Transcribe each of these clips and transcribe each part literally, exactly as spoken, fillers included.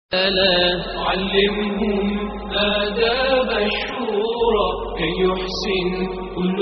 ألا علمهم آداب الشورى كي يحسن كل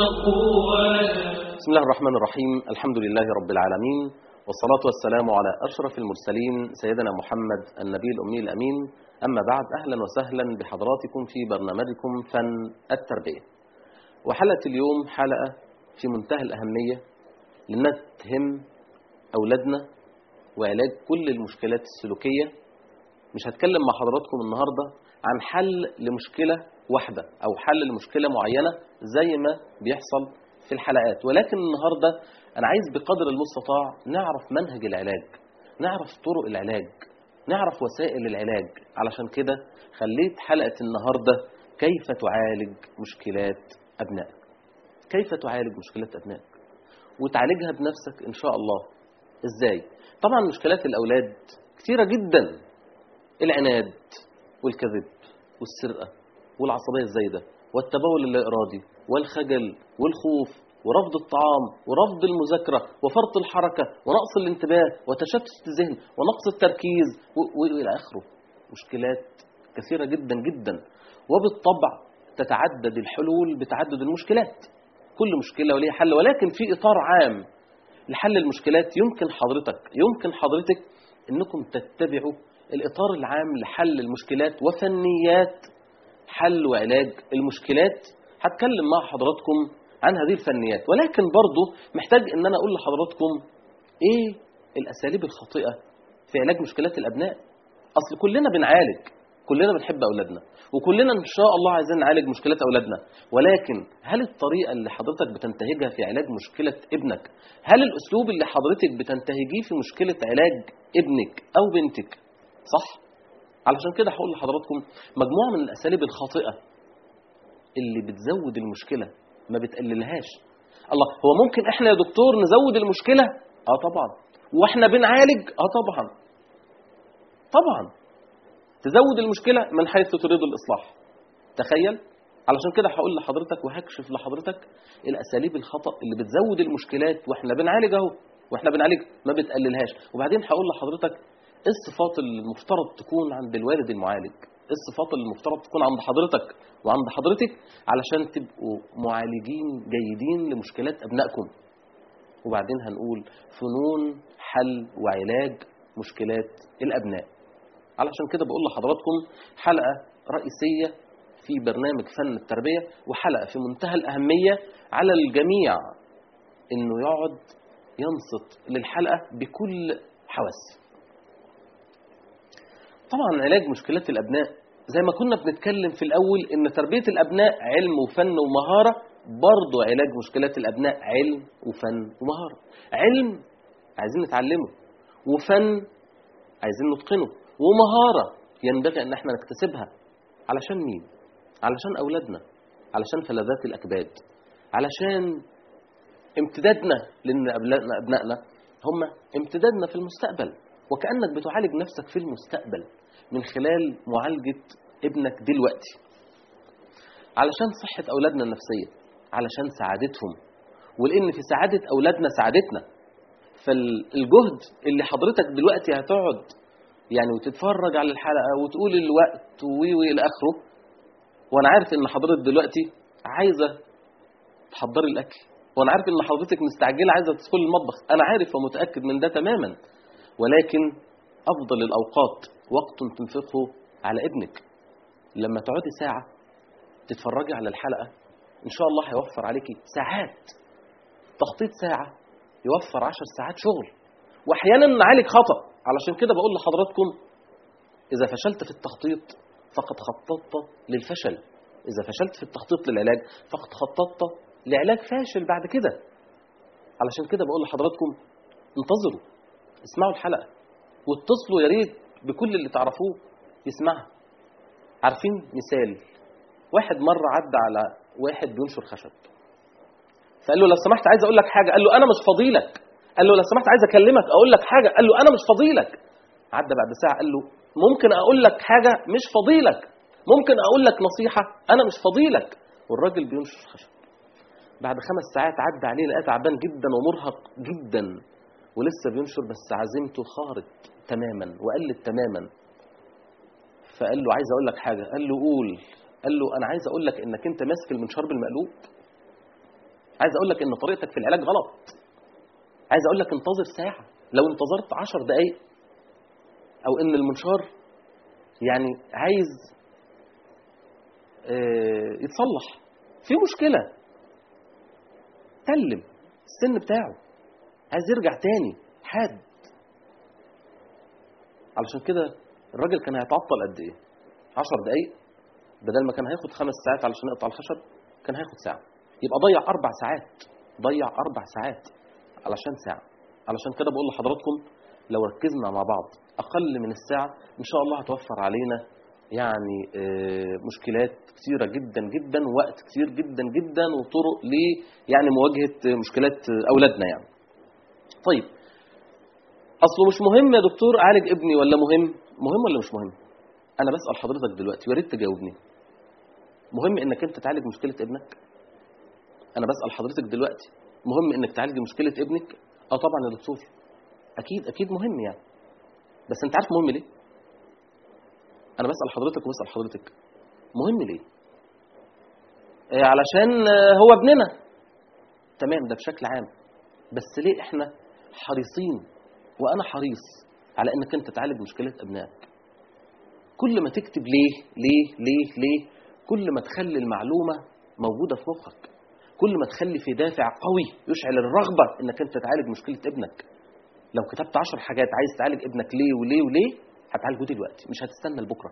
أقوالا. بسم الله الرحمن الرحيم. الحمد لله رب العالمين، والصلاة والسلام على أشرف المرسلين سيدنا محمد النبي الأمي الأمين. أما بعد، أهلا وسهلا بحضراتكم في برنامجكم فن التربية. وحلقة اليوم حلقة في منتهى الأهمية لأنها تهم أولادنا وعلاج كل المشكلات السلوكية. مش هتكلم مع حضراتكم النهاردة عن حل لمشكلة واحدة أو حل لمشكلة معينة زي ما بيحصل في الحلقات، ولكن النهاردة أنا عايز بقدر المستطاع نعرف منهج العلاج، نعرف طرق العلاج، نعرف وسائل العلاج. علشان كده خليت حلقة النهاردة كيف تعالج مشكلات أبنائك. كيف تعالج مشكلات أبنائك وتعالجها بنفسك إن شاء الله. إزاي؟ طبعا مشكلات الأولاد كثيرة جدا، العناد والكذب والسرقة والعصبية الزايدة والتبول اللا إرادي والخجل والخوف ورفض الطعام ورفض المذاكرة وفرط الحركة ونقص الانتباه وتشتت الذهن ونقص التركيز وإلى آخره. مشكلات كثيرة جدا جدا، وبالطبع تتعدد الحلول بتعدد المشكلات. كل مشكلة وليها حل، ولكن في إطار عام لحل المشكلات يمكن حضرتك يمكن حضرتك إنكم تتبعوا الإطار العام لحل المشكلات وفنيات حل وعلاج المشكلات. هتكلم مع حضراتكم عن هذه الفنيات، ولكن برضو محتاج ان انا اقول لحضراتكم ايه الاساليب الخاطئة في علاج مشكلات الابناء. اصل كلنا بنعالج، كلنا بنحب اولادنا، وكلنا ان شاء الله عايزين نعالج مشكلات اولادنا، ولكن هل الطريقة اللي حضرتك بتنتهجها في علاج مشكلة ابنك، هل الاسلوب اللي حضرتك بتنتهجيه في مشكلة علاج ابنك او بنتك صح؟ علشان كده هقول لحضراتكم مجموعة من الأساليب الخاطئة اللي بتزود المشكلة ما بتقللهاش. الله، هو ممكن احنا يا دكتور نزود المشكلة؟ اه طبعا. واحنا بنعالج؟ اه طبعا طبعا. تزود المشكلة من حيث تريد الإصلاح. تخيل. علشان كده هقول لحضرتك وهكشف لحضرتك الأساليب الخطأ اللي بتزود المشكلات واحنا بنعالج اهو، واحنا بنعالج ما بتقللهاش. وبعدين هقول لحضرتك ايه الصفات اللي المفترض تكون عند الوالد المعالج، ايه الصفات اللي المفترض تكون عند حضرتك وعند حضرتك علشان تبقوا معالجين جيدين لمشكلات أبنائكم. وبعدين هنقول فنون حل وعلاج مشكلات الأبناء. علشان كده بقول لحضراتكم حلقة رئيسية في برنامج فن التربية، وحلقة في منتهى الأهمية على الجميع إنه يقعد ينصت للحلقة بكل حواس. طبعا علاج مشكلات الأبناء زي ما كنا بنتكلم في الأول إن تربية الأبناء علم وفن ومهارة، برضو علاج مشكلات الأبناء علم وفن ومهارة. علم عايزين نتعلمه، وفن عايزين نتقنه، ومهارة ينبغي أن احنا نكتسبها. علشان مين؟ علشان أولادنا، علشان فلذات الأكباد، علشان امتدادنا، لأن أبنائنا هم امتدادنا في المستقبل، وكأنك بتعالج نفسك في المستقبل من خلال معالجة ابنك دلوقتي، علشان صحة أولادنا النفسية، علشان سعادتهم، ولأن في سعادة أولادنا سعادتنا. فالجهد اللي حضرتك دلوقتي هتقعد يعني وتتفرج على الحلقة وتقول الوقت وي وي إلى آخره، وأنا عارف إن حضرتك دلوقتي عايزة تحضري الأكل، وأنا عارف إن حضرتك مستعجلة عايزة تدخل المطبخ، أنا عارف ومتأكد من ده تماما، ولكن أفضل الأوقات وقت تنفقه على ابنك. لما تقعدي ساعة تتفرجي على الحلقة إن شاء الله هيوفر عليكي ساعات. تخطيط ساعة يوفر عشر ساعات شغل، وأحيانا نعالج خطأ. علشان كده بقول لحضراتكم إذا فشلت في التخطيط فقد خططت للفشل، إذا فشلت في التخطيط للعلاج فقد خططت لعلاج فاشل بعد كده. علشان كده بقول لحضراتكم انتظروا، اسمعوا الحلقة واتصلوا يا ريت بكل اللي تعرفوه يسمعها. عارفين مثال، واحد مرة عدى على واحد بينشر خشب، فقال له لو سمحت عايز اقول لك حاجة، قال له انا مش فضيلك، قال له لو سمحت عايز اكلمك اقول لك حاجة، قال له انا مش فضيلك. عدى بعد ساعة قال له ممكن اقول لك حاجة مش فضيلك، ممكن اقول لك نصيحة، انا مش فضيلك. والراجل بينشر خشب بعد خمس ساعات عدى عليه لقاه تعبان جدا ومرهق جدا ولسه بينشر، بس عزيمته خارت تماما وقلت تماما. فقال له عايز اقول لك حاجه. قال له قول. قال له انا عايز اقول لك انك انت ماسك المنشار بالمقلوب. عايز اقول لك ان طريقتك في العلاج غلط. عايز اقول لك انتظر ساعه، لو انتظرت عشر دقايق، او ان المنشار يعني عايز اه يتصلح، في مشكله، تلم السن بتاعه، عايز يرجع تاني حاد. علشان كده الراجل كان هيتعطل قد ايه؟ عشر دقايق، بدل ما كان هياخد خمس ساعات علشان يقطع الخشب كان هياخد ساعه. يبقى ضيع اربع ساعات، ضيع اربع ساعات علشان ساعه. علشان كده بقول لحضراتكم لو ركزنا مع بعض اقل من الساعه ان شاء الله هتوفر علينا يعني مشكلات كثيره جدا جدا، ووقت كثير جدا جدا، وطرق ل يعني مواجهه مشكلات اولادنا يعني. طيب اصله مش مهم يا دكتور اعالج ابني ولا مهم؟ مهم ولا مش مهم؟ انا بسال حضرتك دلوقتي، ويا ريت تجاوبني. مهم انك انت تعالج مشكله ابنك؟ انا بسال حضرتك دلوقتي، مهم انك تعالج مشكله ابنك؟ اه طبعا يا دكتور، اكيد اكيد مهم يعني. بس انت عارف مهم ليه؟ انا بسال حضرتك وبسال حضرتك مهم ليه؟ آه علشان آه هو ابننا، تمام، ده بشكل عام. بس ليه احنا حريصين وانا حريص على انك انت تعالج مشكله ابنائك؟ كل ما تكتب ليه ليه ليه ليه، كل ما تخلي المعلومه موجوده في مخك، كل ما تخلي في دافع قوي يشعل الرغبه انك انت تعالج مشكله ابنك. لو كتبت عشر حاجات عايز تعالج ابنك ليه وليه وليه، هتعالجه دلوقتي، مش هتستنى لبكره.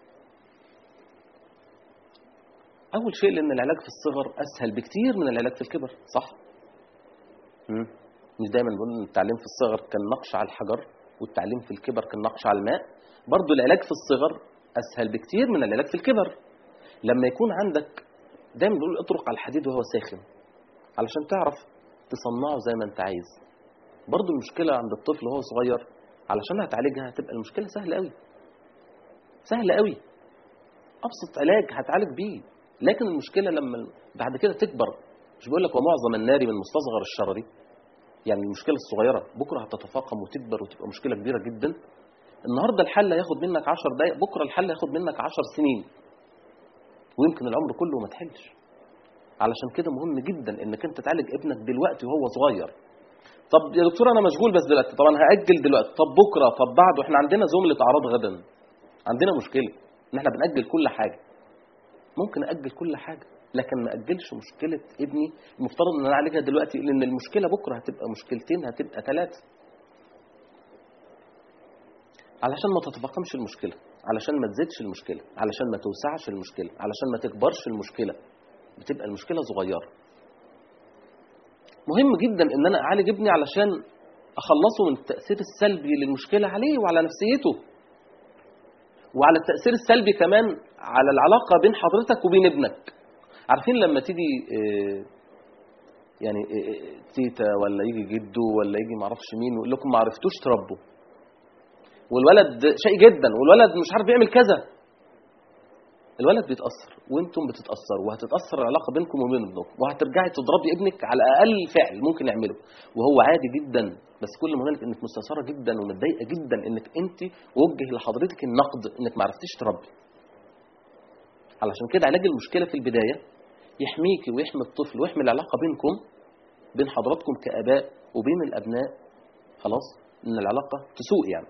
اول شيء لان العلاج في الصغر اسهل بكتير من العلاج في الكبر، صح؟ مم. مش دايما بنقول ان التعليم في الصغر كالنقش على الحجر والتعليم في الكبر كالنقش على الماء؟ برضو العلاج في الصغر اسهل بكتير من العلاج في الكبر. لما يكون عندك، دايما بنقول اطرق على الحديد وهو ساخن علشان تعرف تصنعه زي ما انت عايز. برضو المشكله عند الطفل وهو صغير علشان هتعالجها هتبقى المشكله سهله قوي، سهله قوي، ابسط علاج هتعالج بيه. لكن المشكله لما بعد كده تكبر، مش بقول لك ومعظم النار من مستصغر الشرر، يعني المشكله الصغيره بكره هتتفاقم وتكبر وتبقى مشكله كبيره جدا. النهارده الحل هياخد منك عشر دقائق، بكره الحل هياخد منك عشر سنين، ويمكن العمر كله ما تحلش. علشان كده مهم جدا انك انت تعالج ابنك دلوقتي وهو صغير. طب يا دكتور انا مشغول بس دلوقتي، طب انا هاجل دلوقتي، طب بكره، طب بعده، احنا عندنا زمله اعراض غدا. عندنا مشكله ان احنا بنأجل كل حاجه. ممكن اجل كل حاجه لكن ما اجلش مشكله ابني. المفترض ان انا اعالجها دلوقتي، لان المشكله بكره هتبقى مشكلتين، هتبقى ثلاثه، علشان ما تتفاقمش المشكله، علشان ما تزيدش المشكله، علشان ما توسعش المشكله، علشان ما تكبرش المشكله، بتبقى المشكله صغيره. مهم جدا ان انا اعالج ابني علشان اخلصه من التاثير السلبي للمشكله عليه وعلى نفسيته، وعلى التاثير السلبي كمان على العلاقه بين حضرتك وبين ابنك. عارفين لما تيجي يعني تيتا ولا يجي جده ولا يجي معرفش مين ويقول لكم ما عرفتوش تربوا، والولد شيء جدا والولد مش عارف يعمل كذا، الولد بيتاثر وانتم بتتاثروا، وهتتاثر العلاقه بينكم وبين ابنكم، وهترجعي تضربي ابنك على اقل فعل ممكن يعمله وهو عادي جدا. بس كل ما هنالك انك مستثاره جدا ومتضايقه جدا انك انت وجه لحضرتك النقد انك ما عرفتيش تربي. علشان كده علاج المشكله في البدايه يحميكي ويحمي الطفل ويحمي العلاقه بينكم، بين حضراتكم كاباء وبين الابناء، خلاص، ان العلاقه تسوء. يعني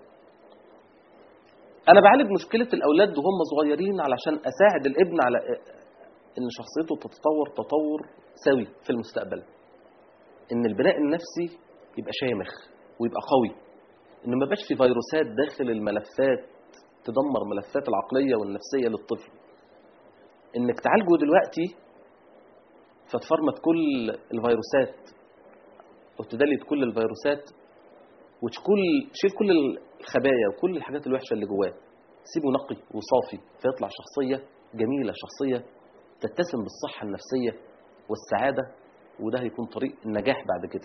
انا بعالج مشكله الاولاد وهم صغيرين علشان اساعد الابن على ان شخصيته تتطور تطور سوي في المستقبل، ان البناء النفسي يبقى شامخ ويبقى قوي، ان ما يبقاش في فيروسات داخل الملفات تدمر ملفات العقليه والنفسيه للطفل. انك تعالجه دلوقتي فتفرمت كل الفيروسات وتدلت كل الفيروسات وتشكل شيل كل الخبايا وكل الحاجات الوحشه اللي جواه، سيبه نقي وصافي فيطلع شخصيه جميله، شخصيه تتسم بالصحه النفسيه والسعاده، وده هيكون طريق النجاح بعد كده.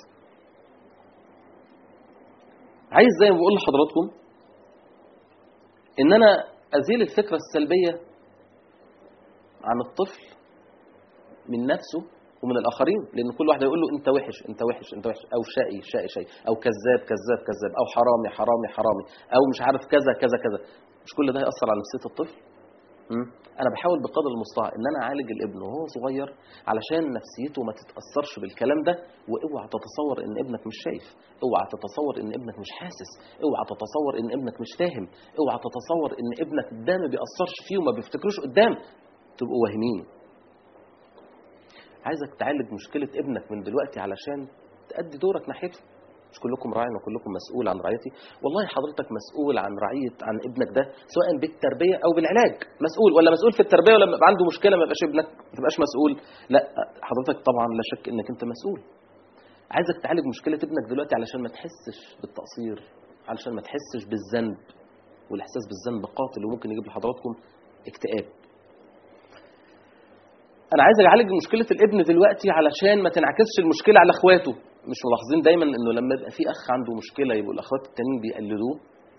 عايز زي ما بقول لحضراتكم ان انا ازيل الفكره السلبيه عن الطفل من نفسه ومن الاخرين، لان كل واحد يقول له انت وحش انت وحش انت وحش، او شقي شقي شقي، او كذاب كذاب كذاب، او حرامي حرامي حرامي، او مش عارف كذا كذا كذا. مش كل ده هيأثر على نفسية الطفل؟ مم. انا بحاول بقدر المستطاع ان انا اعالج الابن وهو صغير علشان نفسيته ما تتاثرش بالكلام ده. واوعى تتصور ان ابنك مش شايف، اوعى تتصور ان ابنك مش حاسس، اوعى تتصور ان ابنك مش فاهم، اوعى تتصور ان ابنك ده ما بيأثرش فيه وما بيفتكروش قدام. تبقوا واهمين. عايزك تعالج مشكله ابنك من دلوقتي علشان تأدي دورك ناحيته. مش كلكم راع وكلكم مسؤول عن رعيتي. والله حضرتك مسؤول عن رعيه عن ابنك ده سواء بالتربيه او بالعلاج. مسؤول ولا مسؤول في التربيه، ولما يبقى عنده مشكله ما يبقاش ابنك ما تبقاش مسؤول؟ لا، حضرتك طبعا لا شك انك انت مسؤول. عايزك تعالج مشكله ابنك دلوقتي علشان ما تحسش بالتقصير، علشان ما تحسش بالذنب، والاحساس بالذنب قاتل وممكن يجيب لحضراتكم اكتئاب. انا عايز اعالج مشكله الابن دلوقتي علشان ما تنعكسش المشكله على اخواته. مش ملاحظين دايما انه لما يبقى في اخ عنده مشكله يبقوا الاخوات التانيين بيقلدوه؟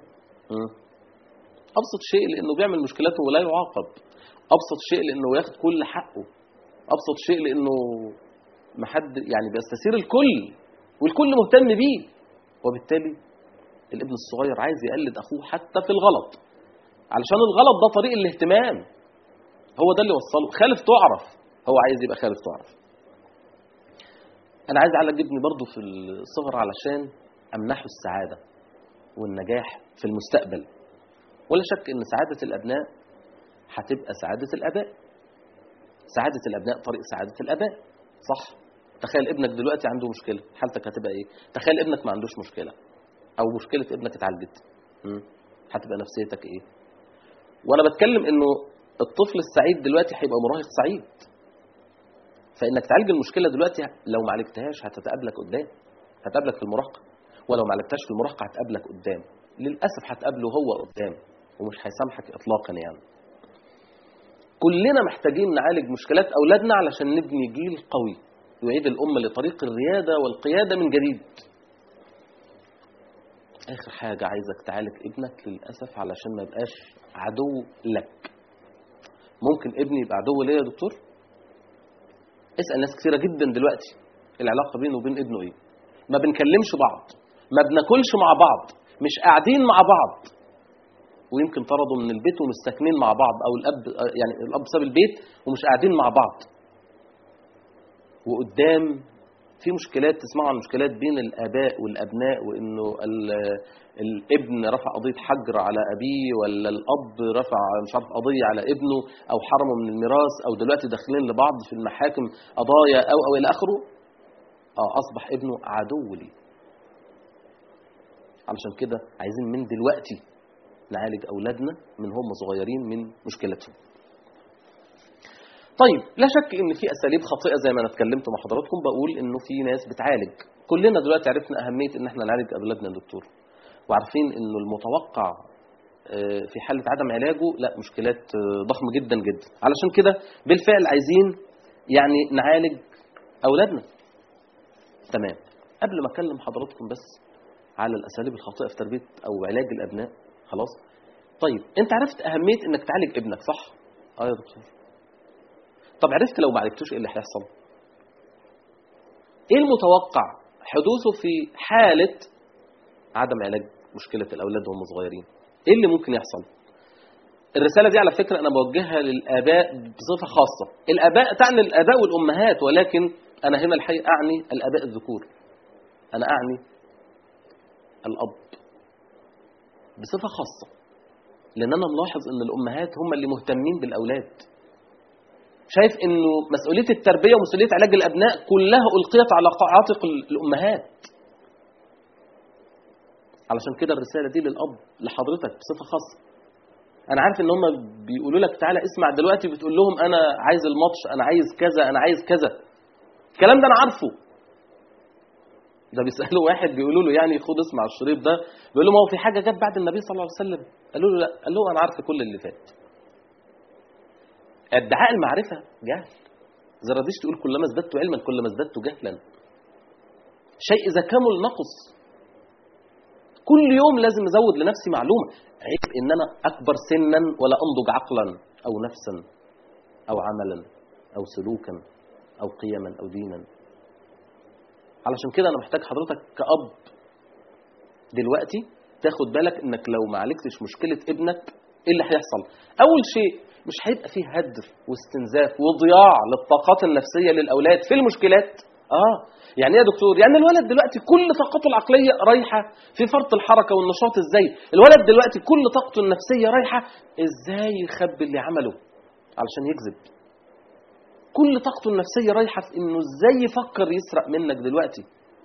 ابسط شيء لانه بيعمل مشكلاته ولا يعاقب، ابسط شيء لانه ياخد كل حقه، ابسط شيء لانه ما حد يعني بيستثير الكل والكل مهتم بيه. وبالتالي الابن الصغير عايز يقلد اخوه حتى في الغلط، علشان الغلط ده طريق الاهتمام، هو ده اللي وصله. خالف تعرف، هو عايز يبقى خالف تعرف. أنا عايز أعالج ابني برضو في الصغر علشان أمنحه السعادة والنجاح في المستقبل. ولا شك إن سعادة الأبناء هتبقى سعادة الآباء. سعادة الأبناء طريق سعادة الآباء، صح؟ تخيل ابنك دلوقتي عنده مشكلة، حالتك هتبقى إيه؟ تخيل ابنك ما عندوش مشكلة أو مشكلة ابنك اتعالجت، هتبقى نفسيتك إيه؟ وأنا بتكلم إنه الطفل السعيد دلوقتي هيبقى مراهق سعيد. فإنك تعالج المشكلة دلوقتي لو ما عالجتهاش هتتقابلك قدام، هتقابلك في المراهقة، ولو ما عالجتهاش في المراهقة هتقابلك قدام. للأسف هتقابله هو قدام ومش هيسامحك إطلاقا. يعني كلنا محتاجين نعالج مشكلات أولادنا علشان نبني جيل قوي يعيد الأمة لطريق الريادة والقيادة من جديد. آخر حاجة عايزك تعالج ابنك للأسف علشان ما يبقاش عدو لك. ممكن ابني يبقى عدو ليه يا دكتور؟ اسأل ناس كثيرة جدا دلوقتي العلاقة بينه وبين ابنه ايه. ما بنكلمش بعض، ما بناكلش مع بعض، مش قاعدين مع بعض، ويمكن طردوا من البيت ومش ساكنين مع بعض، او الاب يعني الاب ساب البيت ومش قاعدين مع بعض. وقدام في مشكلات، تسمعوا عن مشكلات بين الاباء والابناء، وانه الابن رفع قضيه حجر على ابيه، ولا الاب رفع مش عارف قضيه على ابنه او حرمه من الميراث، او دلوقتي داخلين لبعض في المحاكم قضايا او او الى اخره. اه اصبح ابنه عدو لي. علشان كده عايزين من دلوقتي نعالج اولادنا من هم صغيرين من مشكلتهم. طيب لا شك ان في اساليب خاطئه زي ما انا اتكلمت مع حضراتكم، بقول انه في ناس بتعالج. كلنا دلوقتي عرفنا اهميه ان احنا نعالج اولادنا يا دكتور، وعارفين انه المتوقع في حاله عدم علاجه لا مشكلات ضخمه جدا جدا. علشان كده بالفعل عايزين يعني نعالج اولادنا. تمام. قبل ما اكلم حضراتكم بس على الاساليب الخاطئه في تربيه او علاج الابناء، خلاص؟ طيب انت عرفت اهميه انك تعالج ابنك، صح؟ اه يا دكتور. طب عرفت لو ما عالجتوش ايه اللي هيحصل؟ ايه المتوقع حدوثه في حاله عدم علاج مشكله الاولاد وهم صغيرين؟ ايه اللي ممكن يحصل؟ الرساله دي على فكره انا بوجهها للاباء بصفه خاصه. الاباء تعني الاباء والامهات، ولكن انا هنا الحقيقه اعني الاباء الذكور. انا اعني الاب بصفه خاصه، لان انا ملاحظ ان الامهات هم اللي مهتمين بالاولاد. شايف انه مسؤوليه التربيه ومسؤوليه علاج الابناء كلها القيت على عاتق الامهات. علشان كده الرساله دي للاب لحضرتك بصفه خاصه. انا عارف ان هم بيقولوا لك تعالى اسمع دلوقتي، بتقول لهم انا عايز الماتش، انا عايز كذا، انا عايز كذا. الكلام ده انا عارفه. ده بيسالوا واحد بيقولوا له يعني خد اسمع الشريط ده، بيقول له ما هو في حاجه جت بعد النبي صلى الله عليه وسلم؟ قالوا له لا. قال له انا عارف كل اللي فات. ادعاء المعرفه جهل. زراديش تقول كلما ازددت علما كلما ازددت جهلا. شيء اذا كمل نقص. كل يوم لازم ازود لنفسي معلومه. عيب ان انا اكبر سنا ولا انضج عقلا او نفسا او عملا او سلوكا او قيما او دينا. علشان كده انا محتاج حضرتك كأب دلوقتي تاخد بالك انك لو ما عالجتش مشكله ابنك ايه اللي هيحصل؟ اول شيء مش هيبقى فيه هدر واستنزاف وضياع للطاقات النفسيه للاولاد في المشكلات. اه يعني ايه يا دكتور؟ يعني الولد دلوقتي كل طاقته العقليه رايحه في فرط الحركه والنشاط. ازاي الولد دلوقتي كل طاقته النفسيه رايحه ازاي يخبي اللي عمله علشان يكذب؟ كل طاقته النفسيه رايحه في انه ازاي يفكر يسرق منك دلوقتي.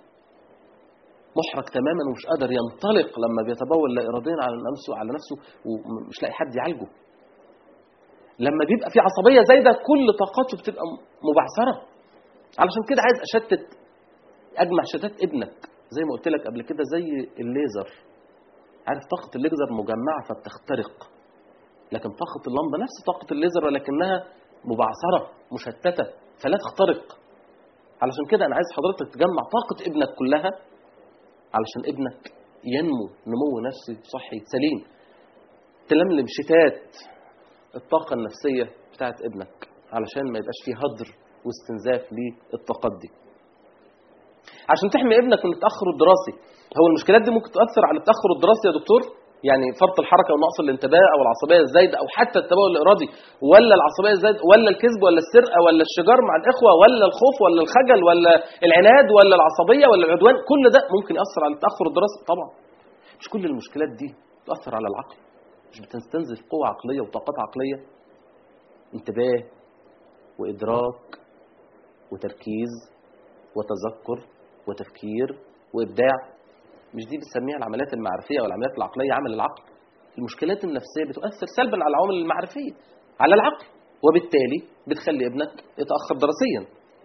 محرج تماما ومش قادر ينطلق لما بيتبول لا اراديا على نفسه على نفسه ومش لاقي حد يعالجه. لما بيبقى في عصبيه زايده كل طاقاته بتبقى مبعثره. علشان كده عايز اشتت اجمع شتات ابنك زي ما قلت لك قبل كده، زي الليزر. عارف طاقه الليزر مجمعه فبتخترق، لكن طاقه اللمبه نفس طاقه الليزر ولكنها مبعثره مشتته فلا تخترق. علشان كده انا عايز حضرتك تجمع طاقه ابنك كلها علشان ابنك ينمو نمو نفسي صحي سليم. تلملم شتات الطاقة النفسية بتاعت ابنك علشان ما يبقاش فيه هدر واستنزاف للطاقات دي. عشان تحمي ابنك من التأخر الدراسي. هو المشكلات دي ممكن تؤثر على التأخر الدراسي يا دكتور؟ يعني فرط الحركة ونقص الانتباه أو العصبية الزايدة أو حتى التبول الإرادي، ولا العصبية الزايدة، ولا الكذب، ولا السرقة، ولا الشجار مع الإخوة، ولا الخوف، ولا الخجل، ولا العناد، ولا العصبية، ولا العدوان؟ كل ده ممكن يأثر على التأخر الدراسي طبعا. مش كل المشكلات دي تؤثر على العقل، مش بتستنزف قوة عقلية وطاقات عقلية، انتباه وإدراك وتركيز وتذكر وتفكير وإبداع. مش دي بنسميها العمليات المعرفية أو العمليات العقلية عمل العقل. المشكلات النفسية بتؤثر سلبا على العوامل المعرفية على العقل، وبالتالي بتخلي ابنك يتأخر دراسيا.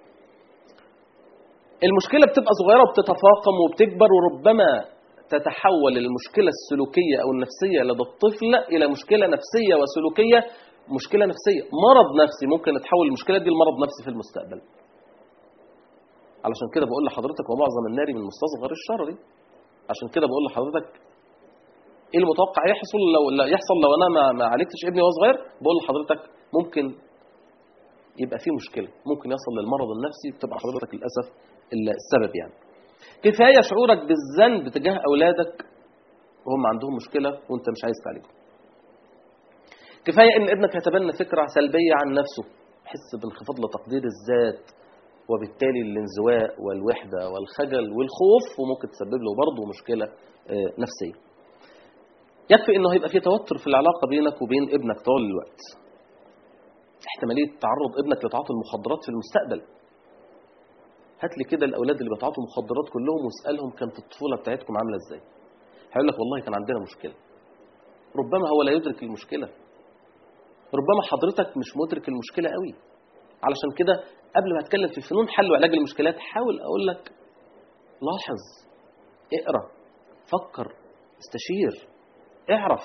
المشكلة بتبقى صغيرة وبتتفاقم وبتكبر، وربما تتحول المشكلة السلوكية أو النفسية لدى الطفل إلى مشكلة نفسية وسلوكية، مشكلة نفسية مرض نفسي. ممكن تتحول المشكلة دي لمرض نفسي في المستقبل. علشان كده بقول لحضرتك ومعظم النار من مستصغر الشر. عشان كده بقول لحضرتك ايه المتوقع يحصل لو لا يحصل لو انا ما, ما عالجتش ابني وهو صغير. بقول لحضرتك ممكن يبقى فيه مشكله، ممكن يصل للمرض النفسي، بتبقى حضرتك للاسف السبب. يعني كفايه شعورك بالذنب تجاه اولادك وهم عندهم مشكله وانت مش عايز تعالجهم. كفايه ان ابنك يتبنى فكره سلبيه عن نفسه، يحس بانخفاض لتقدير الذات، وبالتالي الانزواء والوحدة والخجل والخوف، وممكن تسبب له برضه مشكلة نفسية. يكفي انه هيبقى في توتر في العلاقة بينك وبين ابنك طول الوقت. احتمالية تعرض ابنك لتعاطي المخدرات في المستقبل. هات لي كده الاولاد اللي بيتعاطوا مخدرات كلهم واسألهم كانت الطفولة بتاعتكم عاملة ازاي. هيقول لك والله كان عندنا مشكلة. ربما هو لا يدرك المشكلة، ربما حضرتك مش مدرك المشكلة قوي. علشان كده قبل ما اتكلم في فنون حل وعلاج المشكلات حاول اقول لك لاحظ، اقرا، فكر، استشير، اعرف.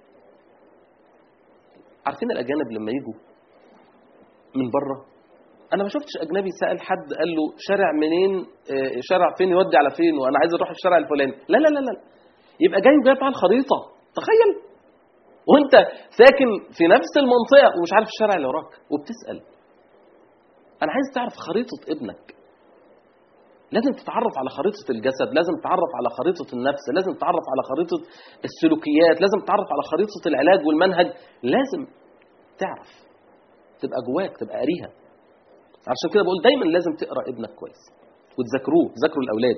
عارفين الاجانب لما يجوا من بره، انا ما شفتش اجنبي سأل حد قال له شارع منين، شارع فين يودي على فين، وانا عايز اروح الشارع الفلاني. لا لا لا لا، يبقى جاي جايب على الخريطه. تخيل وانت ساكن في نفس المنطقه ومش عارف الشارع اللي وراك وبتسأل. أنا عايز تعرف خريطة ابنك. لازم تتعرف على خريطة الجسد، لازم تتعرف على خريطة النفس، لازم تتعرف على خريطة السلوكيات، لازم تتعرف على خريطة العلاج والمنهج. لازم تعرف، تبقى جواك، تبقى قاريها. عشان كده بقول دايما لازم تقرأ ابنك كويس وتذاكروه، تذاكروا الأولاد.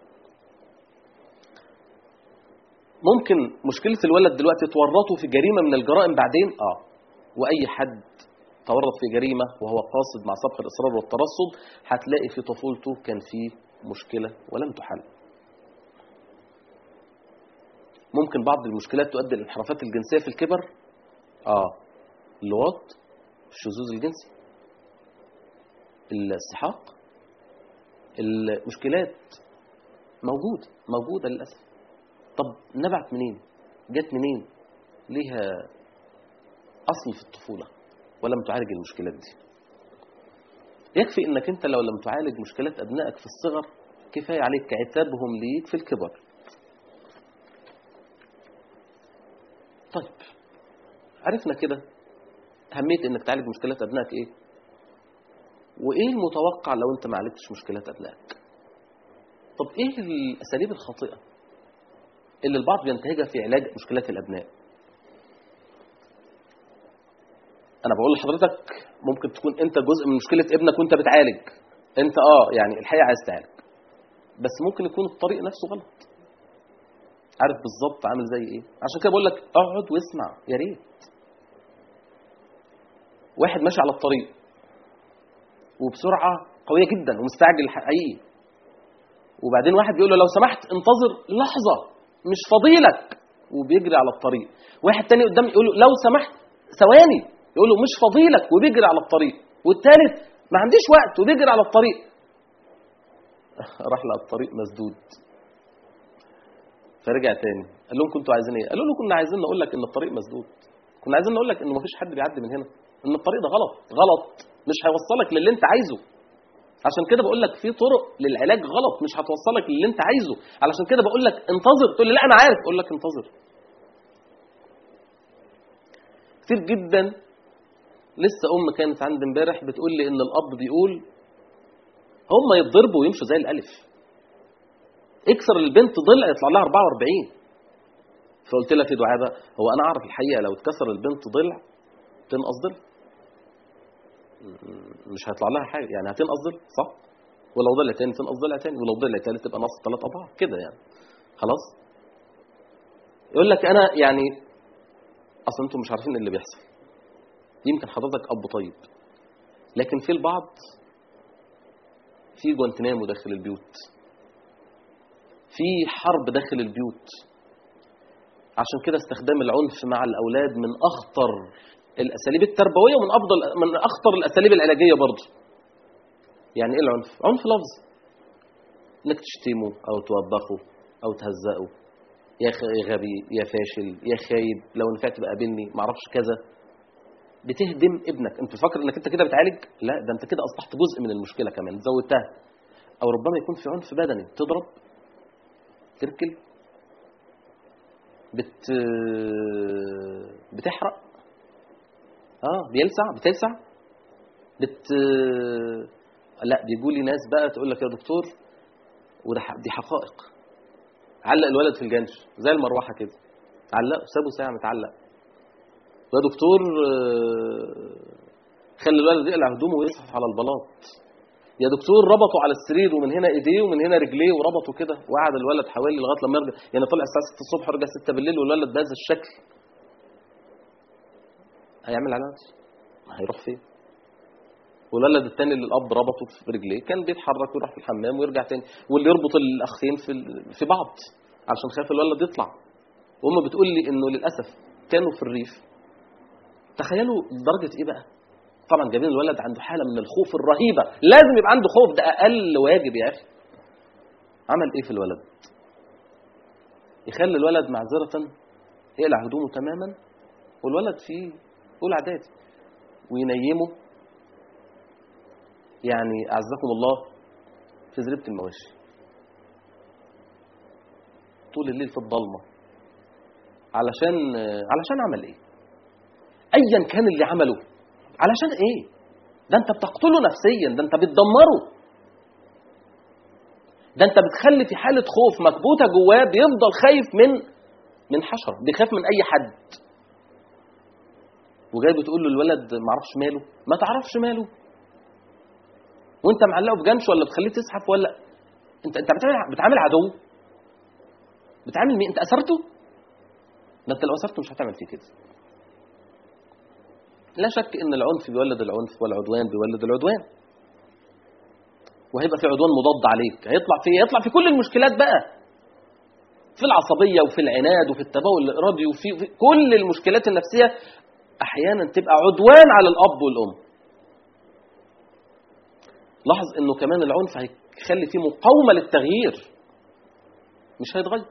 ممكن مشكلة الولد دلوقتي تورطه في جريمة من الجرائم بعدين. آه وأي حد تورط في جريمة وهو قاصد مع سبق الإصرار والترصد هتلاقي في طفولته كان فيه مشكلة ولم تحل. ممكن بعض المشكلات تؤدي للانحرافات الجنسية في الكبر. آه اللواط، الشذوذ الجنسي، السحاق. المشكلات موجودة موجودة للأسف. طب نبعت منين؟ جت منين؟ ليها أصل في الطفولة ولم تعالج المشكلات دي. يكفي انك انت لو لم تعالج مشكلات ابنائك في الصغر كفاية عليك عتابهم ليك في الكبر. طيب عرفنا كده أهمية انك تعالج مشكلات ابنائك ايه، وايه المتوقع لو انت ما عالجتش مشكلات ابنائك. طب ايه الاساليب الخاطئة اللي البعض بينتهجها في علاج مشكلات الابناء؟ انا بقول لحضرتك ممكن تكون انت جزء من مشكله ابنك وانت بتعالج، انت اه يعني الحقيقه عايز تعالج، بس ممكن يكون الطريق نفسه غلط. عارف بالظبط عامل زي ايه؟ عشان كده بقول لك اقعد واسمع يا ريت. واحد ماشي على الطريق وبسرعه قويه جدا ومستعجل حقيقي، وبعدين واحد بيقول له لو سمحت انتظر لحظه مش فاضيلك، وبيجري على الطريق. واحد تاني قدام يقول له لو سمحت ثواني، يقول له مش فاضيلك وبيجري على الطريق. والثالث ما عنديش وقت وبيجري على الطريق. راح لقى الطريق مسدود، فرجع تاني قال لهم كنتوا عايزين ايه؟ قالوا له كنا عايزين نقول لك ان الطريق مسدود، كنا عايزين نقول لك ان مفيش حد بيعدي من هنا، ان الطريق ده غلط غلط مش هيوصلك للي انت عايزه. عشان كده بقول لك في طرق للعلاج غلط مش هتوصلك للي انت عايزه. علشان كده بقول لك انتظر، تقول لي لا انا عارف، اقول لك انتظر. كتير جدا. لسه ام كانت عندي امبارح بتقول لي ان الاب بيقول هم يتضربوا ويمشوا زي الالف، اكسر البنت ضلع يطلع لها أربعة وأربعين. فقلت لها في دعاء بقى، هو انا اعرف الحقيقه لو اتكسر البنت ضلع تنقص ضلع مش هيطلع لها حاجه، يعني هتنقص ضلع صح، ولو ضلع تاني تنقص ضلع تاني، ولو ضلع تالت تبقى نقص ثلاث اضعاف كده يعني خلاص. يقول لك انا يعني اصلا انتم مش عارفين اللي بيحصل. يمكن حضرتك اب طيب، لكن في البعض في جوانتنامو داخل البيوت، في حرب داخل البيوت. عشان كده استخدام العنف مع الاولاد من اخطر الاساليب التربويه ومن افضل من اخطر الاساليب العلاجيه برضه. يعني ايه العنف؟ عنف لفظ، انك تشتمه او توبخه او تهزقه، يا غبي يا فاشل يا خايب، لو نفعت بقى قابلني ما اعرفش كذا. بتهدم ابنك. انت فاكر انك انت كده بتعالج؟ لا، ده انت كده اصبحت جزء من المشكله كمان، زودتها. او ربما يكون في عنف بدني، تضرب تركل بت بتحرق اه بيلسع بتلسع بت لا بيجوا لي ناس بقى تقول لك يا دكتور، وده دي حقائق، علق الولد في الجنش زي المروحه كده، علقه سابه ساعه متعلق. يا دكتور خلي الولد يقلع هدومه ويصحف على البلاط. يا دكتور ربطوا على السرير ومن هنا ايديه ومن هنا رجليه وربطوا كده، وقعد الولد حوالي لغايه لما يرجع، يعني طلع الساعه ستة الصبح ورجع ستة بالليل والولد بهذا الشكل. هيعمل على نفسه؟ هيروح فين؟ والولد الثاني اللي الاب ربطه في رجليه كان بيتحرك ويروح في الحمام ويرجع تاني، واللي يربط الاخين في في بعض عشان خايف الولد يطلع. وامه بتقول لي انه للاسف كانوا في الريف، تخيلوا لدرجه ايه بقى؟ طبعا جايبين الولد عنده حاله من الخوف الرهيبه، لازم يبقى عنده خوف، ده اقل واجب يا اخي. عمل ايه في الولد؟ يخلي الولد معذره يقلع هدومه تماما والولد في اولى اعدادي، وينيمه يعني اعزكم الله في زريبه المواشي طول الليل في الضلمه. علشان علشان عمل ايه؟ ايا كان اللي عمله، علشان ايه؟ ده انت بتقتله نفسيا، ده انت بتدمره، ده انت بتخلي في حاله خوف مكبوته جواه، بيفضل خايف من من حشره، بيخاف من اي حد. وجاي بتقول له الولد ما اعرفش ماله، ما تعرفش ماله، وانت معلقه بجنش ولا بتخليه تزحف ولا انت انت بتعمل بتعامل عدو، بتعامل مين؟ انت اسرته؟ ده انت لو اسرته مش هتعمل فيه كده. لا شك ان العنف بيولد العنف والعدوان بيولد العدوان، وهيبقى في عدوان مضاد عليك، هيطلع في يطلع في كل المشكلات بقى، في العصبيه وفي العناد وفي التبول الارادي وفي في كل المشكلات النفسيه. احيانا تبقى عدوان على الاب والام. لاحظ انه كمان العنف هيخلي فيه مقاومه للتغيير، مش هيتغير،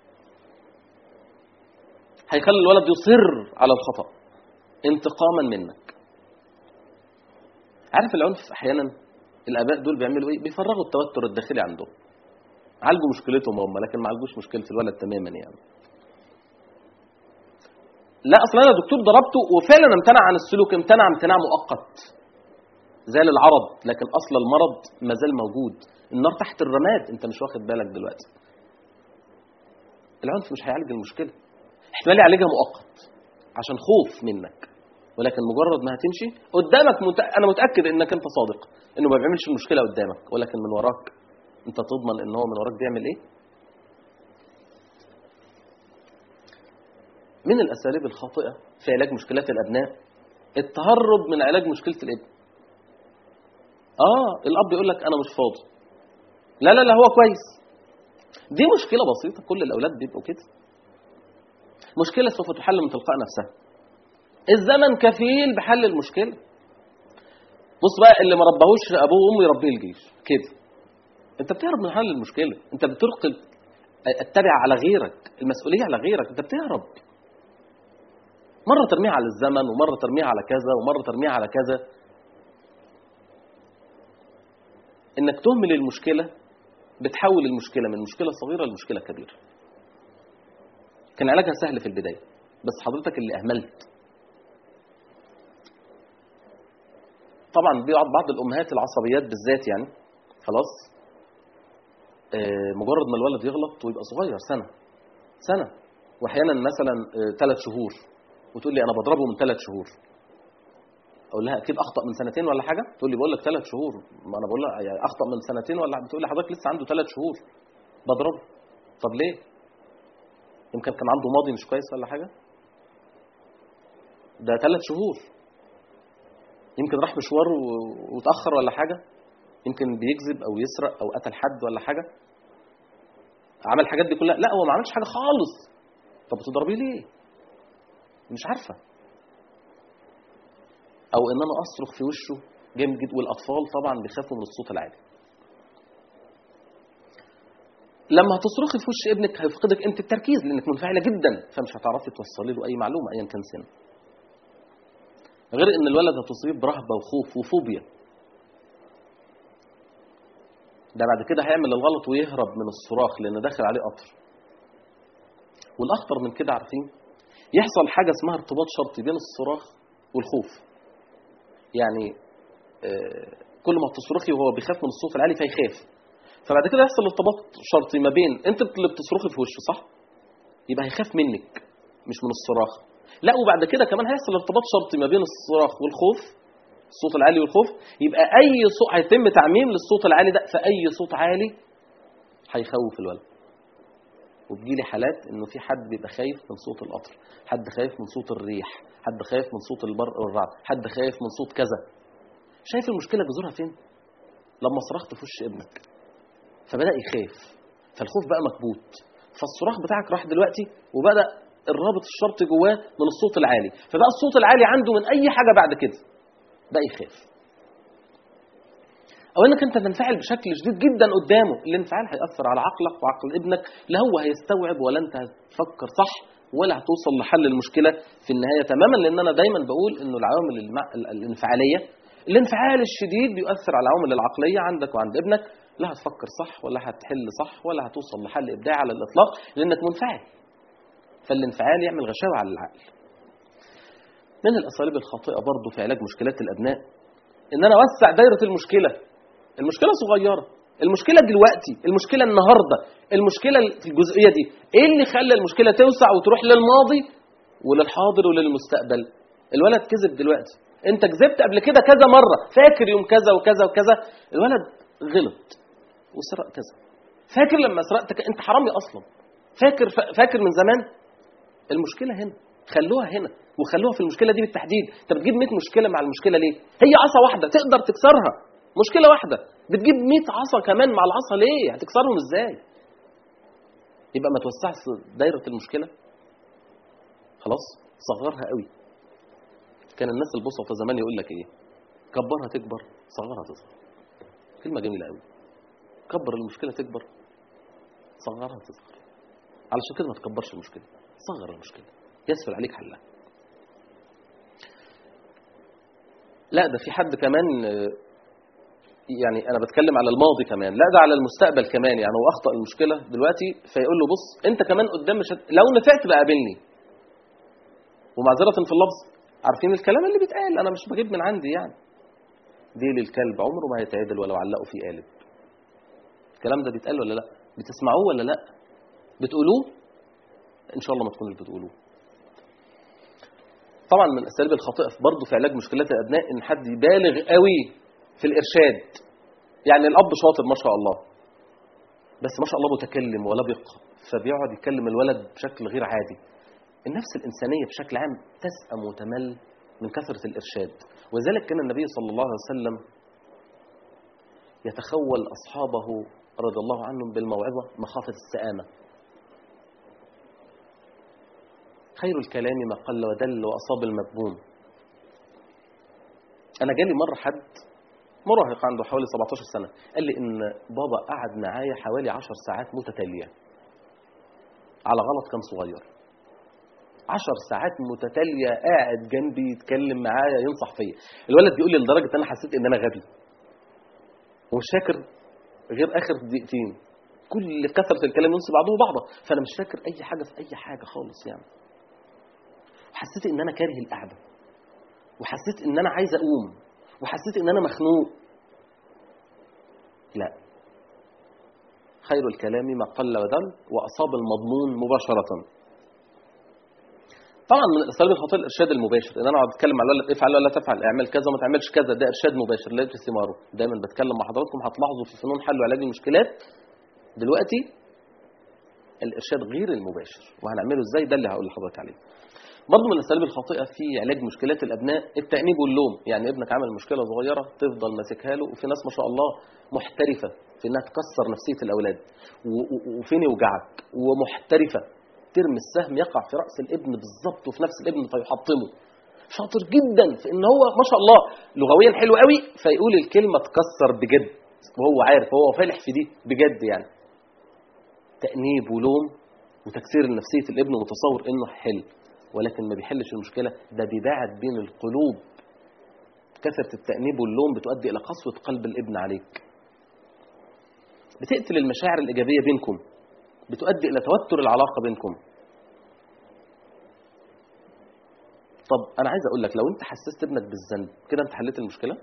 هيخلي الولد يصر على الخطأ انتقاما منك. عارف العنف احيانا الاباء دول بيعملوا ايه؟ بيفرغوا التوتر الداخلي عندهم، عالجوا مشكلتهم هم لكن ما عالجوش مشكله الولد تماما. يعني لا اصلا انا دكتور ضربته وفعلا امتنع عن السلوك، امتنع امتناع مؤقت زال العرض، لكن اصل المرض ما زال موجود، النار تحت الرماد، انت مش واخد بالك دلوقتي. العنف مش هيعالج المشكله، احتمال يعالجها مؤقت عشان خوف منك، ولكن مجرد ما هتمشي قدامك مت... انا متاكد انك انت صادق انه ما بيعملش المشكله قدامك، ولكن من وراك انت تضمن ان هو من وراك بيعمل ايه؟ من الاساليب الخاطئه في علاج مشكلات الابناء التهرب من علاج مشكله الابن. اه الاب يقول لك انا مش فاضي، لا لا لا هو كويس. دي مشكله بسيطه، كل الاولاد بيبقوا كده. مشكله سوف تحل من تلقاء نفسها. الزمن كفيل بحل المشكله. بص بقى، اللي ما ربهوش ابوه وامه يربيه الجيش كده. انت بتهرب من حل المشكله، انت بتلقي التبع على غيرك، المسؤوليه على غيرك، انت بتهرب. مره ترميها على الزمن، ومره ترميها على كذا، ومره ترميها على كذا. انك تهمل المشكله بتحول المشكله من مشكله صغيره لمشكله كبيره. كان علاجها سهل في البدايه، بس حضرتك اللي اهملت. طبعا بعض الامهات العصبيات بالذات يعني خلاص مجرد ما الولد يغلط ويبقى صغير سنه سنه واحيانا مثلا ثلاث شهور وتقول لي انا بضربه من ثلاث شهور، اقول لها اكيد اخطا من سنتين ولا حاجه، تقول لي بقول لك ثلاث شهور، ما انا بقول لها يعني اخطا من سنتين ولا، بتقول لي حضرتك لسه عنده ثلاث شهور بضربه. طب ليه؟ يمكن كان عنده ماضي مش كويس ولا حاجه؟ ده ثلاث شهور، يمكن راح مشوار وتاخر ولا حاجه، يمكن بيكذب او يسرق او قتل حد ولا حاجه، عمل الحاجات دي كلها. لا هو ما عملش حاجه خالص. طب بتضربيه ليه؟ مش عارفه. او ان انا اصرخ في وشه جامد جدا، والاطفال طبعا بيخافوا من الصوت العالي. لما هتصرخي في وش ابنك هيفقدك انت التركيز لانك منفعله جدا، فمش هتعرفي توصلي له اي معلومه ايا كان سنه. غير ان الولد هتصيب برهبه وخوف وفوبيا. ده بعد كده هيعمل الغلط ويهرب من الصراخ لان داخل عليه قطر. والاخطر من كده عارفين، يحصل حاجه اسمها ارتباط شرطي بين الصراخ والخوف. يعني كل ما بتصرخي وهو بيخاف من الصوت العالي فيخاف، فبعد كده يحصل ارتباط شرطي ما بين انت اللي بتصرخي في وشه صح، يبقى هيخاف منك مش من الصراخ. لا وبعد كده كمان هيحصل ارتباط شرطي ما بين الصراخ والخوف، الصوت العالي والخوف، يبقى اي صوت هيتم تعميم للصوت العالي ده، فاي صوت عالي هيخوف الولد. وبيجي لي حالات انه في حد بيبقى خايف من صوت القطر، حد خايف من صوت الريح، حد خايف من صوت البرق والرعد، حد خايف من صوت كذا. شايف المشكله جذورها فين؟ لما صرخت في وش ابنك فبدا يخاف، فالخوف بقى مكبوت، فالصراخ بتاعك راح دلوقتي وبدا الرابط الشرطي جواه من الصوت العالي، فبقى الصوت العالي عنده من اي حاجه بعد كده بقى يخاف. او انك انت تنفعل بشكل شديد جدا قدامه، الانفعال هيأثر على عقلك وعقل ابنك، لا هو هيستوعب ولا انت هتفكر صح ولا هتوصل لحل المشكله في النهايه تماما. لان انا دايما بقول انه العوامل الانفعاليه، الانفعال الشديد بيؤثر على العوامل العقليه عندك وعند ابنك، لا هتفكر صح ولا هتحل صح ولا هتوصل لحل ابداعي على الاطلاق لانك منفعل. فالانفعال يعمل غشاوه على العقل. من الاساليب الخاطئه برضه في علاج مشكلات الابناء ان انا اوسع دايره المشكله. المشكله صغيره، المشكله دلوقتي، المشكله النهارده، المشكله في الجزئيه دي، ايه اللي خلى المشكله توسع وتروح للماضي وللحاضر وللمستقبل؟ الولد كذب دلوقتي، انت كذبت قبل كده كذا مره، فاكر يوم كذا وكذا وكذا، الولد غلط وسرق كذا، فاكر لما سرقت انت حرامي اصلا، فاكر فاكر من زمان. المشكله هنا، خلوها هنا وخلوها في المشكله دي بالتحديد. انت بتجيب مية مشكله مع المشكله ليه؟ هي عصا واحده تقدر تكسرها، مشكله واحده، بتجيب مية عصا كمان مع العصا ليه؟ هتكسرهم ازاي؟ يبقى ما توسعش دايره المشكله، خلاص صغرها قوي. كان الناس البسطة زمان يقول لك ايه؟ كبرها تكبر، صغرها تصغر. كلمه جميله قوي. كبر المشكله تكبر، صغرها تصغر. علشان كده ما تكبرش المشكله، صغر المشكله يسهل عليك حلها. لا ده في حد كمان، يعني انا بتكلم على الماضي كمان، لا ده على المستقبل كمان. يعني هو اخطا المشكله دلوقتي فيقول له بص انت كمان قدام مش هت... لو نفعت بقى قابلني. ومعذره في اللفظ، عارفين الكلام اللي بيتقال، انا مش بجيب من عندي يعني. دي للكلب عمره ما هيتعدل ولو علقوا فيه قالب. الكلام ده بيتقال ولا لا؟ بتسمعوه ولا لا؟ بتقولوه؟ ان شاء الله ما تكونوش بتقولوه. طبعا من الاساليب الخاطئه برضه في علاج مشكلات الابناء ان حد يبالغ قوي في الارشاد. يعني الاب شاطر ما شاء الله، بس ما شاء الله متكلم ولبق، فبيقعد يتكلم الولد بشكل غير عادي. النفس الانسانيه بشكل عام تسأم وتمل من كثره الارشاد، وذلك كان النبي صلى الله عليه وسلم يتخول اصحابه رضي الله عنهم بالموعظه مخافه السآمه. خير الكلام ما قل ودل وأصاب المذموم. أنا جالي مرة حد مراهق عنده حوالي سبعتاشر سنة قال لي إن بابا قعد معايا حوالي عشر ساعات متتالية على غلط كان صغير. عشر ساعات متتالية قاعد جنبي يتكلم معايا ينصح فيا. الولد بيقول لي لدرجة أنا حسيت إن أنا غبي ومش فاكر غير آخر دقيقتين، كل كثرة الكلام ينصب بعضه بعضه، فأنا مش فاكر أي حاجة في أي حاجة خالص يعني. حسيت ان انا كاره القعده، وحسيت ان انا عايز اقوم، وحسيت ان انا مخنوق. لا، خير الكلام ما قل ودل واصاب المضمون مباشره. طبعا من الاساليب الخاطئه الارشاد المباشر، ان انا اقعد اتكلم على الولد افعل ولا تفعل، اعمل كذا وما تعملش كذا، ده ارشاد مباشر لا يؤتي ثماره. دايما بتكلم مع حضراتكم هتلاحظوا في فنون حل وعلاج المشكلات دلوقتي الارشاد غير المباشر، وهنعمله ازاي ده اللي هقول لحضرتك عليه. برضه من الاساليب الخاطئه في علاج مشكلات الابناء التأنيب واللوم. يعني ابنك عمل مشكله صغيره تفضل ماسكها له، وفي ناس ما شاء الله محترفه في انها تكسر نفسيه الاولاد وفين يوجعك، ومحترفه ترمي السهم يقع في راس الابن بالظبط وفي نفس الابن فيحطمه. شاطر جدا في ان هو ما شاء الله لغويا حلو قوي، فيقول الكلمه تكسر بجد وهو عارف هو فالح في دي بجد. يعني تأنيب ولوم وتكسير نفسيه الابن متصور انه حل، ولكن ما بيحلش المشكلة، ده بيباعد بين القلوب. كثرة التأنيب واللوم بتؤدي إلى قسوة قلب الابن عليك، بتقتل المشاعر الإيجابية بينكم، بتؤدي إلى توتر العلاقة بينكم. طب أنا عايز أقول لك، لو أنت حسست ابنك بالذنب كده أنت حليت المشكلة.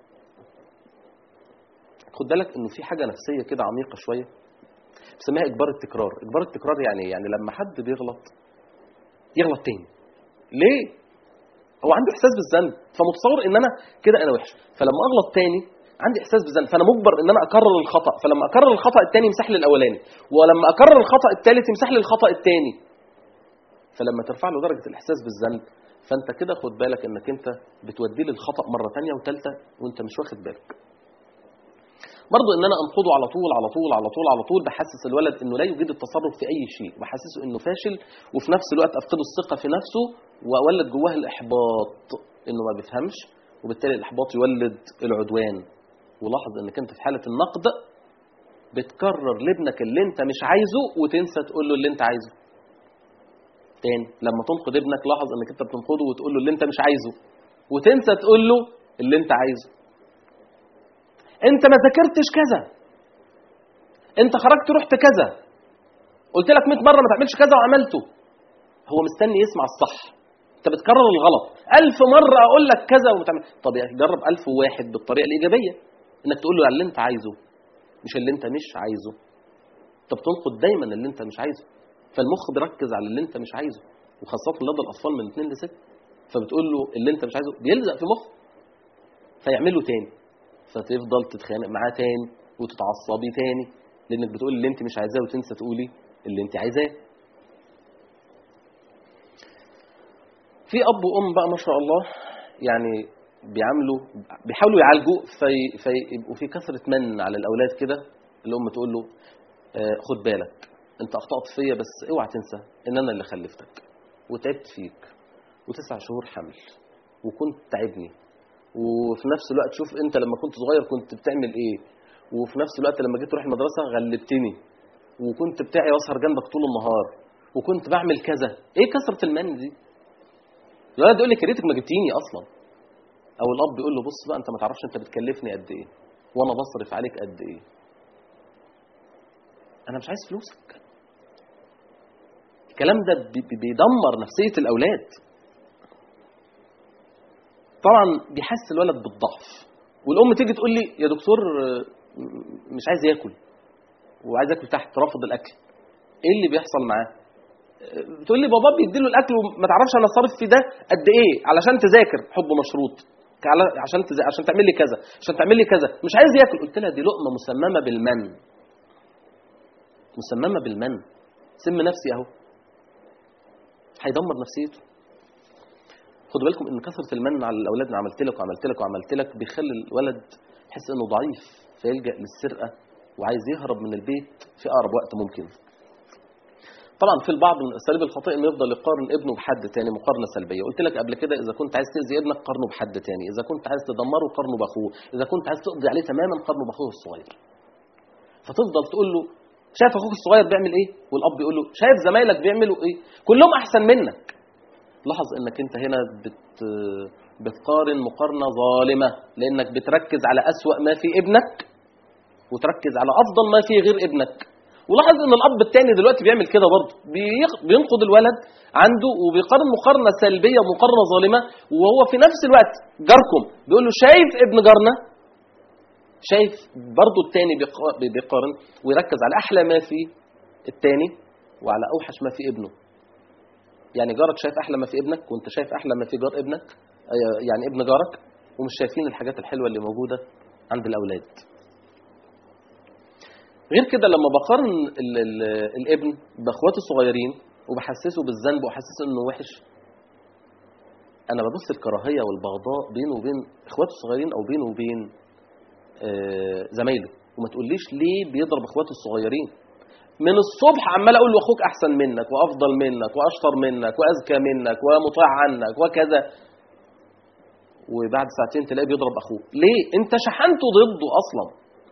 خد بالك إنه في حاجة نفسية كده عميقة شوية بسميها إجبار التكرار. إجبار التكرار يعني يعني لما حد بيغلط يغلط تاني. ليه؟ هو عنده احساس بالذنب، فمتصور ان انا كده انا وحش، فلما اغلط تاني عندي احساس بالذنب، فانا مجبر ان انا اكرر الخطا، فلما اكرر الخطا الثاني يمسح لي الاولاني، ولما اكرر الخطا الثالث يمسح لي الخطا الثاني. فلما ترفع له درجه الاحساس بالذنب فانت كده خد بالك انك انت بتودي لي الخطا مره ثانيه وثالثه وانت مش واخد بالك. برضه ان انا انقضه على طول على طول على طول على طول، بحسس الولد انه لا يوجد التصرف في اي شيء، بحسسه انه فاشل، وفي نفس الوقت افقده الثقه في نفسه واولد جواه الاحباط انه ما بيفهمش، وبالتالي الاحباط يولد العدوان. ولاحظ انك انت في حاله النقد بتكرر لابنك اللي انت مش عايزه وتنسى تقول له اللي انت عايزه. تاني، لما تنقد ابنك لاحظ انك انت بتنقده وتقول له اللي انت مش عايزه وتنسى تقول له اللي انت عايزه. انت ما ذاكرتش كذا، انت خرجت رحت كذا، قلت لك مئة مره ما تعملش كذا وعملته. هو مستني يسمع الصح، انت بتكرر الغلط. ألف مره اقول لك كذا وما تعمل. طب يعني جرب ألف واحد بالطريقه الايجابيه، انك تقول له على اللي انت عايزه مش اللي انت مش عايزه. انت بتنقد دايما اللي انت مش عايزه، فالمخ بيركز على اللي انت مش عايزه، وخاصه لدى الاطفال من اتنين لستة، فبتقول له اللي انت مش عايزه بيلزق في مخه فيعمله تاني، فتفضل تتخانق معاه تاني وتتعصبي تاني لانك بتقول اللي انت مش عايزاه وتنسى تقولي اللي انت عايزاه. في اب وام بقى ما شاء الله يعني بيعملوا بيحاولوا يعالجوا في فيبقوا في كثره من على الاولاد كده. الام تقول له آه خد بالك انت اخطات فيا، بس اوعى تنسى ان انا اللي خلفتك وتعبت فيك وتسع شهور حمل وكنت تعبني، وفي نفس الوقت شوف انت لما كنت صغير كنت بتعمل ايه، وفي نفس الوقت لما جيت تروح المدرسه غلبتني، وكنت بتاعي واسهر جنبك طول النهار، وكنت بعمل كذا. ايه كثره المن دي؟ الولد يقول لك يا ريتك ما جبتيني اصلا. او الاب يقول له بص بقى انت ما تعرفش انت بتكلفني قد ايه وانا بصرف عليك قد ايه، انا مش عايز فلوسك. الكلام ده بيدمر نفسيه الاولاد. طبعا بيحس الولد بالضعف، والام تيجي تقول لي يا دكتور مش عايز ياكل وعايز ياكل تحت، رافض الاكل. ايه اللي بيحصل معاه؟ بتقول لي بابا بيديله الاكل وما تعرفش انا صارف في ده قد ايه علشان تذاكر، حب مشروط، عشان تز... عشان تعمل لي كذا، عشان تعمل لي كذا، مش عايز ياكل. قلت لها دي لقمه مسممه بالمن، مسممه بالمن، سم نفسي اهو، هيدمر نفسيته. خدوا بالكم ان كثره المن على الاولاد، عملت لك وعملت لك وعملت لك، بيخلي الولد يحس انه ضعيف فيلجأ للسرقه وعايز يهرب من البيت في اقرب وقت ممكن. طبعا في البعض من الاساليب الخاطئه انه يفضل يقارن ابنه بحد تاني مقارنه سلبيه. قلت لك قبل كده اذا كنت عايز تاذي ابنك قارنه بحد تاني، اذا كنت عايز تدمره قارنه باخوه، اذا كنت عايز تقضي عليه تماما قارنه باخوه الصغير. فتفضل تقول له شايف اخوك الصغير بيعمل ايه، والاب يقول له شايف زمايلك بيعملوا ايه، كلهم احسن منك. لاحظ انك انت هنا بت بتقارن مقارنه ظالمه، لانك بتركز على اسوأ ما في ابنك وتركز على افضل ما في غير ابنك. ولاحظ ان الاب الثاني دلوقتي بيعمل كده برضه، بينقض الولد عنده وبيقارن مقارنه سلبيه ومقارنه ظالمه، وهو في نفس الوقت جاركم بيقول له شايف ابن جارنا، شايف برضه الثاني بيقارن ويركز على احلى ما في الثاني وعلى اوحش ما في ابنه. يعني جارك شايف احلى ما في ابنك، وانت شايف احلى ما في جار ابنك، يعني ابن جارك، ومش شايفين الحاجات الحلوه اللي موجوده عند الاولاد. غير كده لما بقارن ال ال الابن باخواته الصغيرين وبحسسه بالذنب وحسسه انه وحش، انا ببص الكراهيه والبغضاء بينه وبين اخواته الصغيرين او بينه وبين آه زمايله. وما تقوليش ليه بيضرب اخواته الصغيرين، من الصبح عمال اقول له اخوك احسن منك وافضل منك واشطر منك واذكى منك ومطاع عنك وكذا، وبعد ساعتين تلاقيه بيضرب اخوه. ليه؟ انت شحنته ضده اصلا.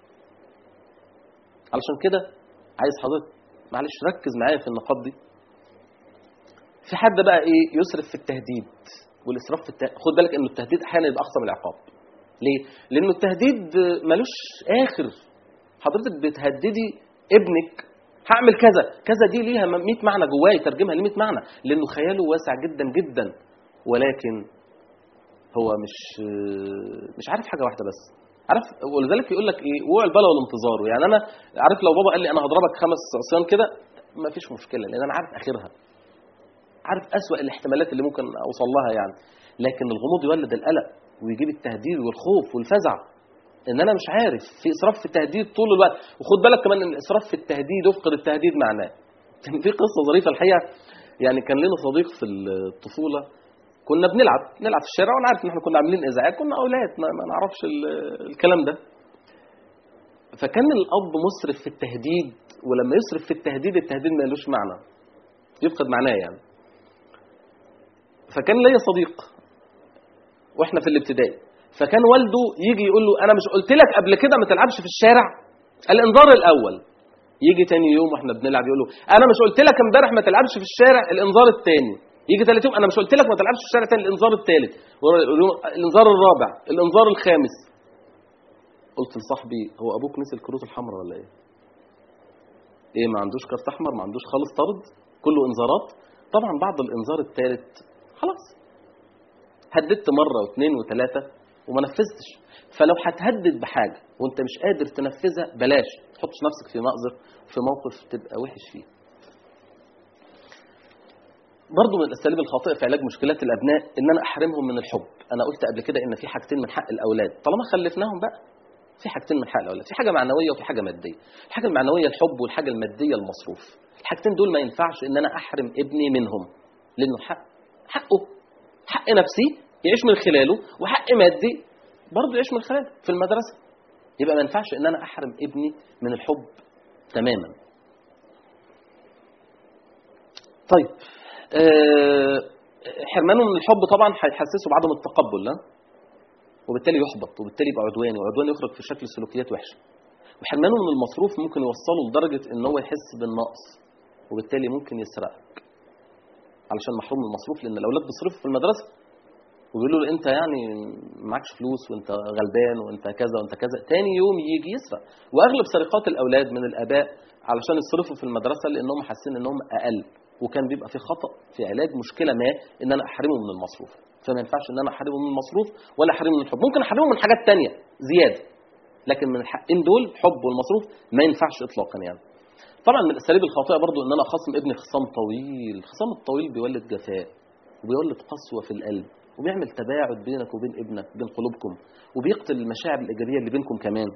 علشان كده عايز حضرتك معلش ركز معايا في النقاط دي. في حد بقى ايه يسرف في التهديد والاسراف في التهديد. خد بالك انه التهديد احيانا يبقى اخطر من العقاب. ليه؟ لانه التهديد ملوش اخر. حضرتك بتهددي ابنك هعمل كذا كذا، دي ليها مية معنى جواه، يترجمها ل مية معنى، لانه خياله واسع جدا جدا، ولكن هو مش مش عارف حاجه واحده بس. عارف، ولذلك يقول لك ايه، وقوع البلا والانتظار. يعني انا عارف لو بابا قال لي انا هضربك خمس عصيان كده ما فيش مشكله، لان انا عارف اخرها، عارف اسوأ الاحتمالات اللي ممكن اوصل لها يعني. لكن الغموض يولد القلق ويجيب التهديد والخوف والفزع، ان انا مش عارف، في اسراف في التهديد طول الوقت. وخد بالك كمان ان الاسراف في التهديد وفق التهديد معناه. كان في قصه ظريفه الحقيقه، يعني كان لنا صديق في الطفوله كنا بنلعب نلعب في الشارع، وانا عارف ان احنا كنا عاملين ازعاج، كنا اولاد ما, ما نعرفش الكلام ده. فكان الاب مسرف في التهديد، ولما يسرف في التهديد التهديد ما لهوش معنى، يفقد معناه يعني. فكان ليا صديق واحنا في الابتدائي، فكان والده يجي يقول له انا مش قلت لك قبل كده ما تلعبش في الشارع؟ الانذار الاول. يجي تاني يوم واحنا بنلعب يقول له انا مش قلت لك امبارح ما تلعبش في الشارع؟ الانذار الثاني. يجي ثالث يوم انا مش قلت لك ما تلعبش في الشارع تاني؟ الانذار الثالث، الانذار الرابع، الانذار الخامس. قلت لصاحبي هو ابوك نسي الكروت الحمراء ولا ايه؟ ايه ما عندوش كارت احمر؟ ما عندوش خالص طرد؟ كله انذارات. طبعا بعد الانذار الثالث خلاص هددت مره واثنين وثلاثه وما نفذتش. فلو هتهدد بحاجه وانت مش قادر تنفذها بلاش، ما تحطش نفسك في مأزق في موقف تبقى وحش فيه. برضو من الاساليب الخاطئه في علاج مشكلات الابناء ان انا احرمهم من الحب. انا قلت قبل كده ان في حاجتين من حق الاولاد طالما خلفناهم بقى، في حاجتين من حق الاولاد، في حاجه معنويه وفي حاجه ماديه. الحاجه المعنويه الحب، والحاجه الماديه المصروف. الحاجتين دول ما ينفعش ان انا احرم ابني منهم، لانه حق حقه، حق نفسي يعيش من خلاله، وحق مادي برضه يعيش من خلاله في المدرسه. يبقى ما ينفعش ان انا احرم ابني من الحب تماما. طيب أه حرمانه من الحب طبعا هيحسسه بعدم التقبل، لا وبالتالي يحبط، وبالتالي يبقى عدواني، وعدواني يخرج في شكل سلوكيات وحشه. وحرمانه من المصروف ممكن يوصله لدرجه ان هو يحس بالنقص، وبالتالي ممكن يسرقك علشان محروم من المصروف. لان الاولاد بيصرفوا في المدرسه وبيقولوا له انت يعني معكش فلوس وانت غلبان وانت كذا وانت كذا، تاني يوم يجي يسرق. واغلب سرقات الاولاد من الاباء علشان يصرفوا في المدرسه لانهم حاسين انهم اقل، وكان بيبقى في خطا في علاج مشكله ما ان انا احرمه من المصروف. فما ينفعش ان انا احرمه من المصروف ولا احرمه من الحب. ممكن احرمه من حاجات تانية زياده، لكن من الحقين دول الحب والمصروف ما ينفعش اطلاقا يعني. طبعا من الاساليب الخاطئه برضو ان انا اخصم ابني خصام طويل. الخصام الطويل بيولد جفاء وبيولد قسوه في القلب وبيعمل تباعد بينك وبين ابنك، بين قلوبكم، وبيقتل المشاعر الايجابيه اللي بينكم كمان.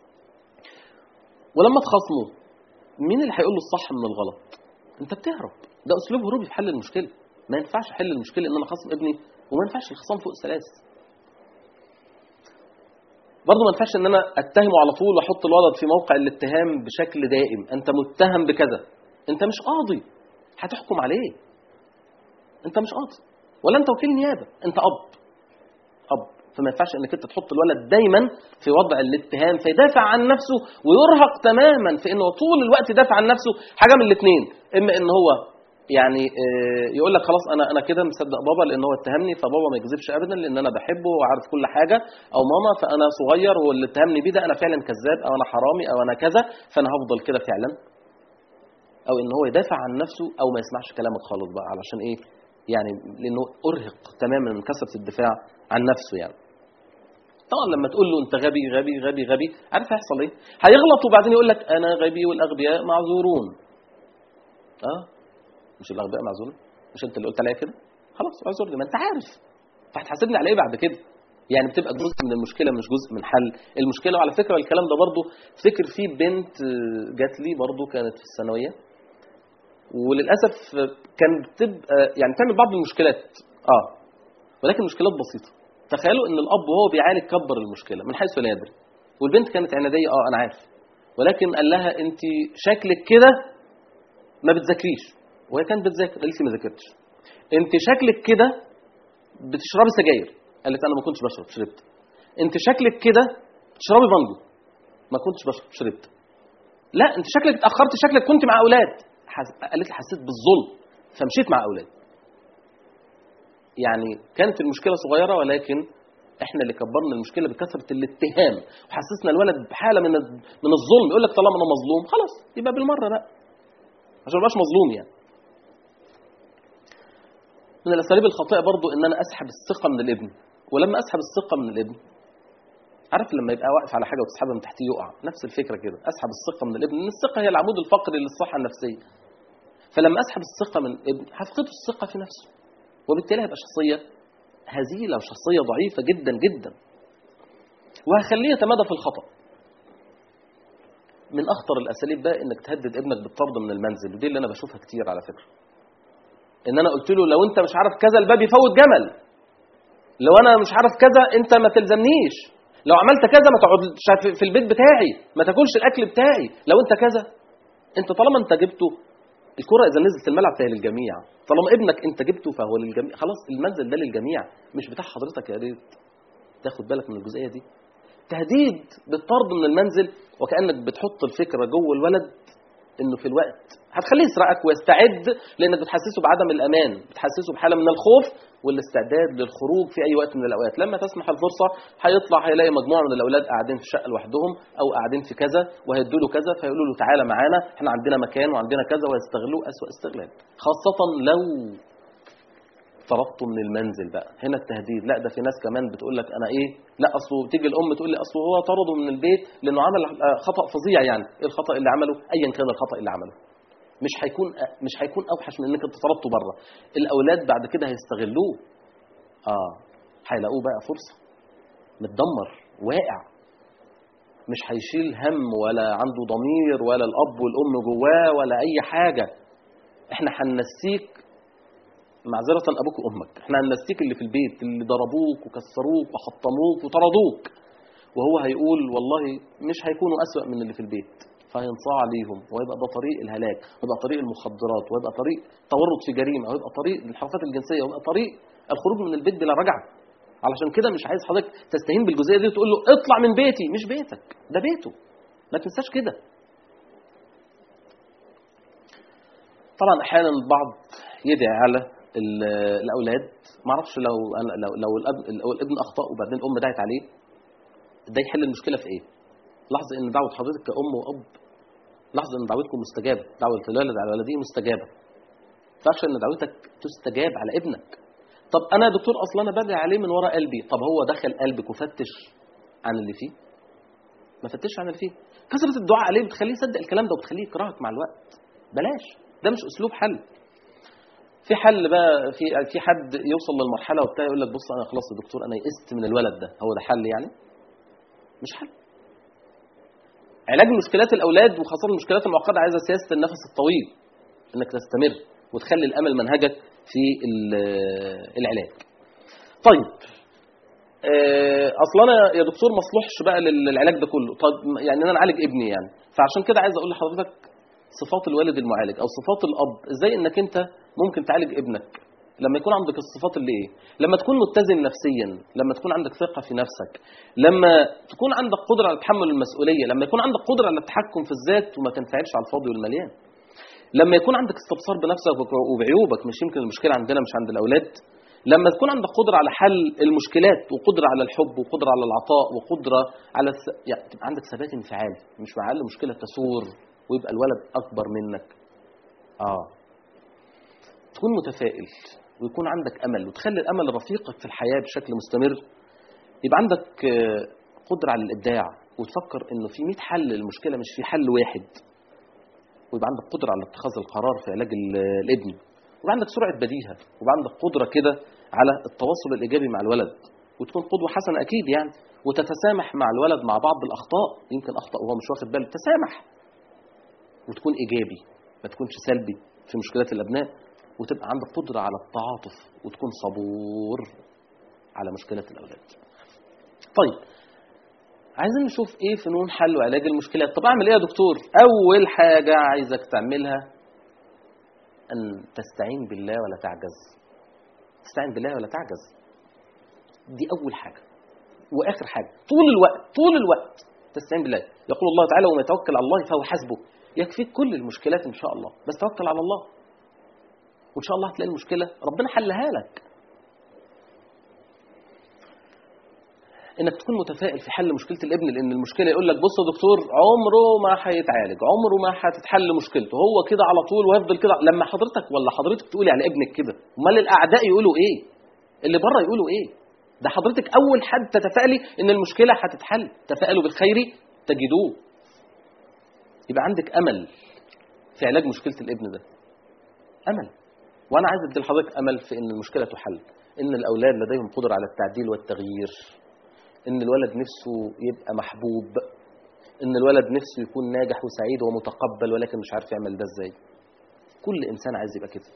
ولما تخاصموا مين اللي هيقول له الصح من الغلط؟ انت بتهرب. ده اسلوب هروبي في حل المشكله. ما ينفعش احل المشكله ان انا اخاصم ابني، وما ينفعش الخصام فوق ثلاث. برضه ما ينفعش ان انا اتهمه على طول واحط الولد في موقع الاتهام بشكل دائم. انت متهم بكذا، انت مش قاضي هتحكم عليه، انت مش قاضي ولا انت وكيل نيابه، انت اب اب فما ينفعش انك انت تحط الولد دايما في وضع الاتهام فيدافع عن نفسه ويرهق تماما في انه طول الوقت يدافع عن نفسه. حاجه من الاثنين، اما ان هو يعني يقول لك خلاص انا انا كده مصدق بابا لان هو اتهمني، فبابا ما يكذبش ابدا لان انا بحبه وعارف كل حاجه، او ماما فانا صغير واللي اتهمني بيه ده انا فعلا كذاب او انا حرامي او انا كذا فانا هفضل كده فعلا. او ان هو يدافع عن نفسه او ما يسمعش كلامك خالص بقى. علشان ايه؟ يعني لانه ارهق تماما من كثره الدفاع عن نفسه. يعني طبعا لما تقول له انت غبي غبي غبي غبي، عارف هيحصل ايه؟ هيغلط وبعدين يقول لك انا غبي والاغبياء معذورون. اه مش الاغبياء معذورون؟ مش انت اللي قلت عليا كده؟ خلاص اعذرني، ما انت عارف، فهتحاسبني على ايه بعد كده؟ يعني بتبقى جزء من المشكله مش جزء من حل المشكله. وعلى فكره الكلام ده برضو افتكر في بنت جات لي برضو كانت في الثانويه، وللاسف كانت بتبقى يعني تعمل بعض المشكلات اه ولكن مشكلات بسيطه. تخيلوا ان الاب وهو بيعالج كبر المشكله من حيث لا يدري، والبنت كانت عناديه اه انا عارف، ولكن قال لها انت شكلك كده ما بتذاكريش، وهي كانت بتذاكر. قالت لي ما ذاكرتش. انت شكلك كده بتشربي سجاير. قالت انا ما كنتش بشرب، شربت. انت شكلك كده بتشربي بانجو. ما كنتش بشرب، شربت. لا انت شكلك اتاخرت، شكلك كنت مع اولاد. قالت لي حسيت بالظلم فمشيت مع اولاد. يعني كانت المشكله صغيره ولكن احنا اللي كبرنا المشكله بكثره الاتهام وحسسنا الولد بحاله من من الظلم. يقول لك طالما انا مظلوم خلاص يبقى بالمره بقى عشان ما ابقاش مظلوم. يعني من الاساليب الخاطئه برضو ان انا اسحب الثقه من الابن. ولما اسحب الثقه من الابن، عارف لما يبقى واقف على حاجه وتسحبها من تحتيه يقع، نفس الفكره كده. اسحب الثقه من الابن، ان الثقه هي العمود الفقري للصحه النفسيه. فلما اسحب الثقه من الابن هفقده الثقه في نفسه، وبالتالي هيبقى شخصيه هزيله وشخصيه ضعيفه جدا جدا، وهخليه يتمادى في الخطا. من اخطر الاساليب بقى انك تهدد ابنك بالطرد من المنزل، ودي اللي انا بشوفها كتير على فكره. ان انا قلت له لو انت مش عارف كذا الباب يفوت جمل، لو انا مش عارف كذا انت ما تلزمنيش، لو عملت كذا ما تقعدش في البيت بتاعي، ما تاكلش الاكل بتاعي، لو انت كذا. انت طالما انت جبته الكره اذا نزلت الملعب فهي للجميع، طالما ابنك انت جبته فهو للجميع، خلاص المنزل ده للجميع مش بتاع حضرتك. يا ريت تاخد بالك من الجزئيه دي. تهديد بالطرد من المنزل وكانك بتحط الفكره جوه الولد انه في الوقت هتخليه يسرقك ويستعد، لانك بتحسسه بعدم الامان، بتحسسه بحاله من الخوف والاستعداد للخروج في اي وقت من الاوقات. لما تسمح الفرصه هيطلع هيلاقي مجموعه من الاولاد قاعدين في الشقه لوحدهم او قاعدين في كذا وهيدوا له كذا، فيقولوا له تعالى معانا احنا عندنا مكان وعندنا كذا، ويستغلوه اسوء استغلال، خاصه لو طردته من المنزل. بقى هنا التهديد. لا ده في ناس كمان بتقول لك انا ايه، لا اصله تيجي الام تقول لي اصله هو طرده من البيت لانه عمل خطا فظيع. يعني ايه الخطا اللي عمله؟ ايا كان الخطا اللي عمله مش هيكون مش هيكون اوحش من انك انت طردته بره. الاولاد بعد كده هيستغلوه، اه هيلاقوه بقى فرصه، متدمر واقع، مش هيشيل هم ولا عنده ضمير ولا الاب والام جواه ولا اي حاجه. احنا هننسيك معذره ابوك وامك، احنا هننسيك اللي في البيت اللي ضربوك وكسروك وحطموك وطردوك، وهو هيقول والله مش هيكونوا اسوأ من اللي في البيت، فهينصاع عليهم ويبقى ده طريق الهلاك، ويبقى طريق المخدرات، ويبقى طريق تورط في جريمه، ويبقى طريق الانحرافات الجنسيه، ويبقى طريق الخروج من البيت بلا رجعه. علشان كده مش عايز حضرتك تستهين بالجزئيه دي وتقول له اطلع من بيتي. مش بيتك، ده بيته، ما تنساش كده. طبعا احيانا البعض يدعي على الاولاد، ما اعرفش لو أنا لو لو الاب لو الابن اخطا وبعدين الام دعت عليه، ده يحل المشكله في ايه؟ لاحظ ان دعوه حضرتك كأم وأب، لاحظ ان دعوتكم مستجابه، دعوه الوالد على ولده مستجابه. فاخشى ان دعوتك تستجاب على ابنك. طب انا يا دكتور اصلا انا بدعي عليه من وراء قلبي، طب هو دخل قلبك وفتش عن اللي فيه؟ ما فتش عن اللي فيه. كثره الدعاء عليه بتخليه يصدق الكلام ده وبتخليه يكرهك مع الوقت. بلاش، ده مش اسلوب حل. في حل بقى، في في حد يوصل للمرحله وبتاع يقول لك بص انا خلاص يا دكتور انا يئست من الولد ده، هو ده حل يعني؟ مش حل. علاج مشكلات الاولاد وخاصه المشكلات المعقده عايزه سياسه النفس الطويل، انك تستمر وتخلي الامل منهجك في العلاج. طيب اصلا انا يا دكتور ما اصلحش بقى للعلاج ده كله، طب يعني انا اعالج ابني يعني، فعشان كده عايز اقول لحضرتك صفات الوالد المعالج او صفات الاب، ازاي انك انت ممكن تعالج ابنك لما يكون عندك الصفات اللي ايه؟ لما تكون متزن نفسيا، لما تكون عندك ثقه في نفسك، لما تكون عندك قدره على تحمل المسؤوليه، لما يكون عندك قدره على التحكم في الذات وما تنفعلش على الفاضي والمليان، لما يكون عندك استبصار بنفسك وبعيوبك، مش يمكن المشكله عندنا مش عند الاولاد، لما تكون عندك قدره على حل المشكلات وقدره على الحب وقدره على العطاء وقدره على الس... يعني تبقى عندك ثبات انفعالي، مش مع اقل مشكله تثور ويبقى الولد اكبر منك. اه تكون متفائل ويكون عندك امل وتخلي الامل رفيقك في الحياه بشكل مستمر. يبقى عندك قدره على الابداع وتفكر انه في مئة حل للمشكله مش في حل واحد، ويبقى عندك قدره على اتخاذ القرار في علاج الابن، ويبقى عندك سرعه بديهه، ويبقى عندك قدره كده على التواصل الايجابي مع الولد، وتكون قدوه حسنه اكيد يعني، وتتسامح مع الولد مع بعض الاخطاء، يمكن اخطا وهو مش واخد باله، تسامح وتكون ايجابي ما تكونش سلبي في مشكلات الابناء، وتبقى عندك قدره على التعاطف وتكون صبور على مشكلات الاولاد. طيب عايزين نشوف ايه فنون حل وعلاج المشكلات. طب اعمل ايه يا دكتور؟ اول حاجه عايزك تعملها ان تستعين بالله ولا تعجز. تستعين بالله ولا تعجز، دي اول حاجه. واخر حاجه طول الوقت طول الوقت تستعين بالله. يقول الله تعالى وما يتوكل على الله فهو حسبه، يكفيك كل المشكلات ان شاء الله، بس توكل على الله وان شاء الله هتلاقي المشكله ربنا حلها لك. انك تكون متفائل في حل مشكله الابن، لان المشكله يقول لك بص يا دكتور عمره ما هيتعالج، عمره ما هتتحل مشكلته، هو كده على طول ويفضل كده. لما حضرتك ولا حضرتك تقولي على ابنك كده، امال الاعداء يقولوا ايه؟ اللي بره يقولوا ايه؟ ده حضرتك اول حد تتفائلي ان المشكله هتتحل، تفائلوا بالخير تجدوه. يبقى عندك امل في علاج مشكله الابن ده، امل. وانا عايز ادي لحضرتك امل في ان المشكله تحل، ان الاولاد لديهم قدره على التعديل والتغيير، ان الولد نفسه يبقى محبوب، ان الولد نفسه يكون ناجح وسعيد ومتقبل ولكن مش عارف يعمل ده ازاي. كل انسان عايز يبقى كده.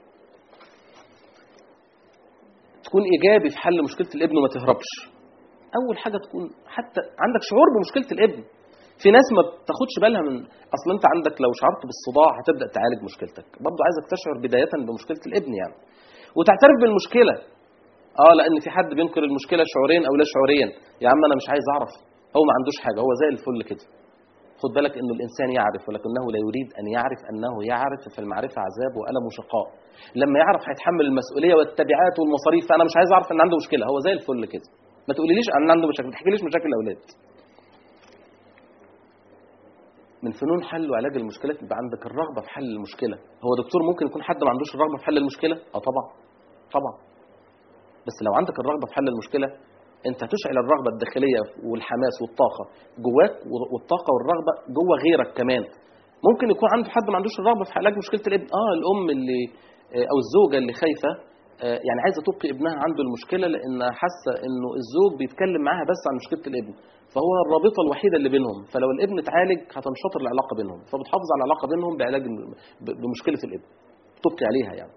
تكون ايجابي في حل مشكله الابن وما تهربش. اول حاجه تكون حتى عندك شعور بمشكله الابن. في ناس ما بتاخدش بالها من اصل انت عندك لو شعرت بالصداع هتبدا تعالج مشكلتك، برضه عايزك تشعر بدايه بمشكله الابن يعني، وتعترف بالمشكله. اه لان في حد بينكر المشكله شعوريا او لا شعوريا، يا عم انا مش عايز اعرف، هو ما عندوش حاجه، هو زي الفل كده. خد بالك انه الانسان يعرف ولكنه لا يريد ان يعرف انه يعرف، في المعرفه عذاب والم وشقاء. لما يعرف هيتحمل المسؤوليه والتبعات والمصاريف، فانا مش عايز اعرف ان عنده مشكله، هو زي الفل كده. ما تقوليليش ان عنده مشاكل، ما تحكيليش مشاكل الاولاد. من فنون حل وعلاج المشكلات يبقى عندك الرغبه في حل المشكله. هو دكتور ممكن يكون حد ما عندوش الرغبه في حل المشكله؟ اه طبعا طبعا. بس لو عندك الرغبه في حل المشكله انت هتشعل الرغبه الداخليه والحماس والطاقه جواك، والطاقه والرغبه جوه غيرك كمان. ممكن يكون عنده حد ما عندوش الرغبه في علاج مشكله الابن، اه الام اللي او الزوجه اللي خايفه يعني عايزه تبقي ابنها عنده المشكله لانها حاسه انه الزوج بيتكلم معاها بس عن مشكله الابن، فهو الرابطه الوحيده اللي بينهم، فلو الابن اتعالج هتنشطر العلاقه بينهم، فبتحافظ على العلاقه بينهم بعلاج بمشكله الابن، تبقي عليها يعني.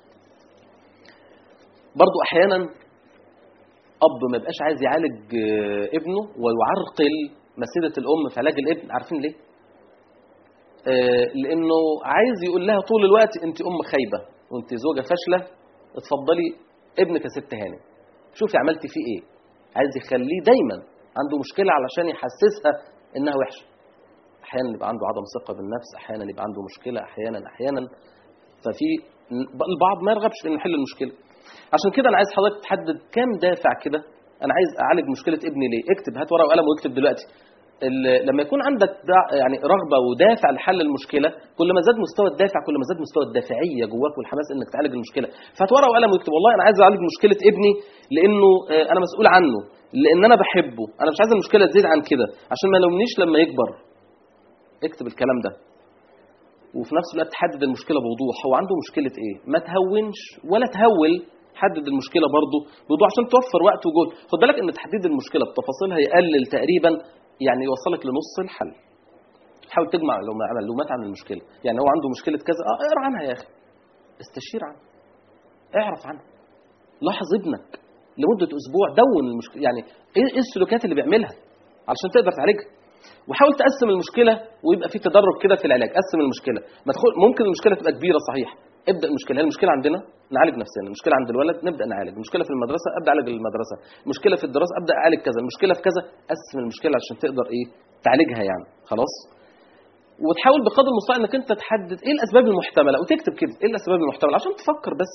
برضو احيانا اب ما يبقاش عايز يعالج ابنه ويعرقل مسيره الام في علاج الابن. عارفين ليه؟ آه لانه عايز يقول لها طول الوقت انت ام خايبه وانت زوجه فاشله، اتفضلي ابنك يا ست هاني شوفي عملتي فيه ايه. عايز يخليه دايما عنده مشكله علشان يحسسها انها وحشه. احيانا يبقى عنده عدم ثقه بالنفس، احيانا يبقى عنده مشكله، احيانا احيانا ففي البعض ما يرغبش في انه يحل المشكله. عشان كده انا عايز حضرتك تحدد كام دافع كده. انا عايز اعالج مشكله ابني ليه؟ اكتب، هات ورقه وقلم واكتب دلوقتي. لما يكون عندك يعني رغبه ودافع لحل المشكله، كل ما زاد مستوى الدافع كل ما زاد مستوى الدافعيه جواك والحماس انك تعالج المشكله. فهات ورقه وقلم واكتب والله انا عايز اعالج مشكله ابني لانه انا مسؤول عنه، لان انا بحبه، انا مش عايز المشكله تزيد عن كده عشان ما يلومنيش لما يكبر. اكتب الكلام ده، وفي نفس الوقت تحدد المشكله بوضوح. هو عنده مشكله ايه؟ ما تهونش ولا تهول، حدد المشكله برضه بوضوح عشان توفر وقت وجهد. خد بالك ان تحديد المشكله بتفاصيلها يقلل تقريبا يعني يوصلك لنص الحل. حاول تجمع معلومات عن المشكله، يعني هو عنده مشكله كذا، اه اقرا عنها يا اخي، استشير عنها، اعرف عنها، لاحظ ابنك لمده اسبوع، دون المشكله، يعني ايه السلوكيات اللي بيعملها علشان تقدر تعالجها. وحاول تقسم المشكله ويبقى في تدرج كده في العلاج. قسم المشكله، ما تدخل ممكن المشكله تبقى كبيره صحيح، ابدا المشكله. المشكله عندنا نعالج نفسنا، المشكله عند الولد نبدا نعالج، المشكله في المدرسه ابدا اعالج المدرسه، المشكله في الدراسه ابدا اعالج كذا، المشكله في كذا. قسم المشكله عشان تقدر ايه تعالجها يعني. خلاص. وتحاول بقدر المستطاع انك انت تحدد ايه الاسباب المحتمله، وتكتب كده ايه الاسباب المحتمله عشان تفكر بس.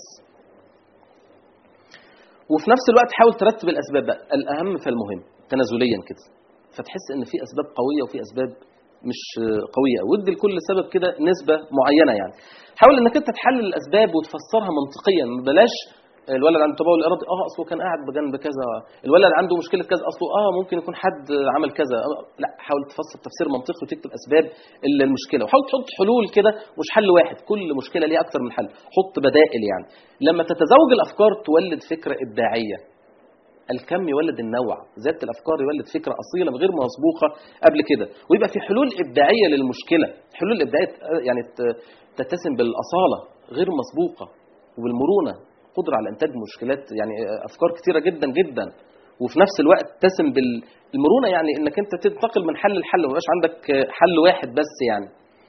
وفي نفس الوقت حاول ترتب الاسباب بقى الاهم فالمهم تنازليا كده، فتحس ان في اسباب قويه وفي اسباب مش قويه، ودي لكل سبب كده نسبه معينه يعني. حاول انك انت تحلل الاسباب وتفسرها منطقيا، بلاش الولد عنده تبول ارادي، اه اصله كان قاعد بجنب كذا، الولد عنده مشكله كذا، اصله اه ممكن يكون حد عمل كذا. آه لا، حاول تفسر تفسير منطقي وتكتب اسباب المشكله، وحاول تحط حلول كده، مش حل واحد، كل مشكله ليها اكتر من حل، حط بدائل يعني. لما تتزوج الافكار تولد فكره ابداعيه، الكم يولد النوع، زياده الافكار يولد فكره اصيله غير مسبوقه قبل كده، ويبقى في حلول ابداعيه للمشكله. الحلول الابداعيه يعني تتسم بالاصاله غير مسبوقه وبالمرونه، قدره على انتاج مشكلات، يعني افكار كتيره جدا جدا، وفي نفس الوقت تتسم بالمرونه، يعني انك انت تنتقل من حل لحل، ما يبقاش عندك حل واحد بس يعني.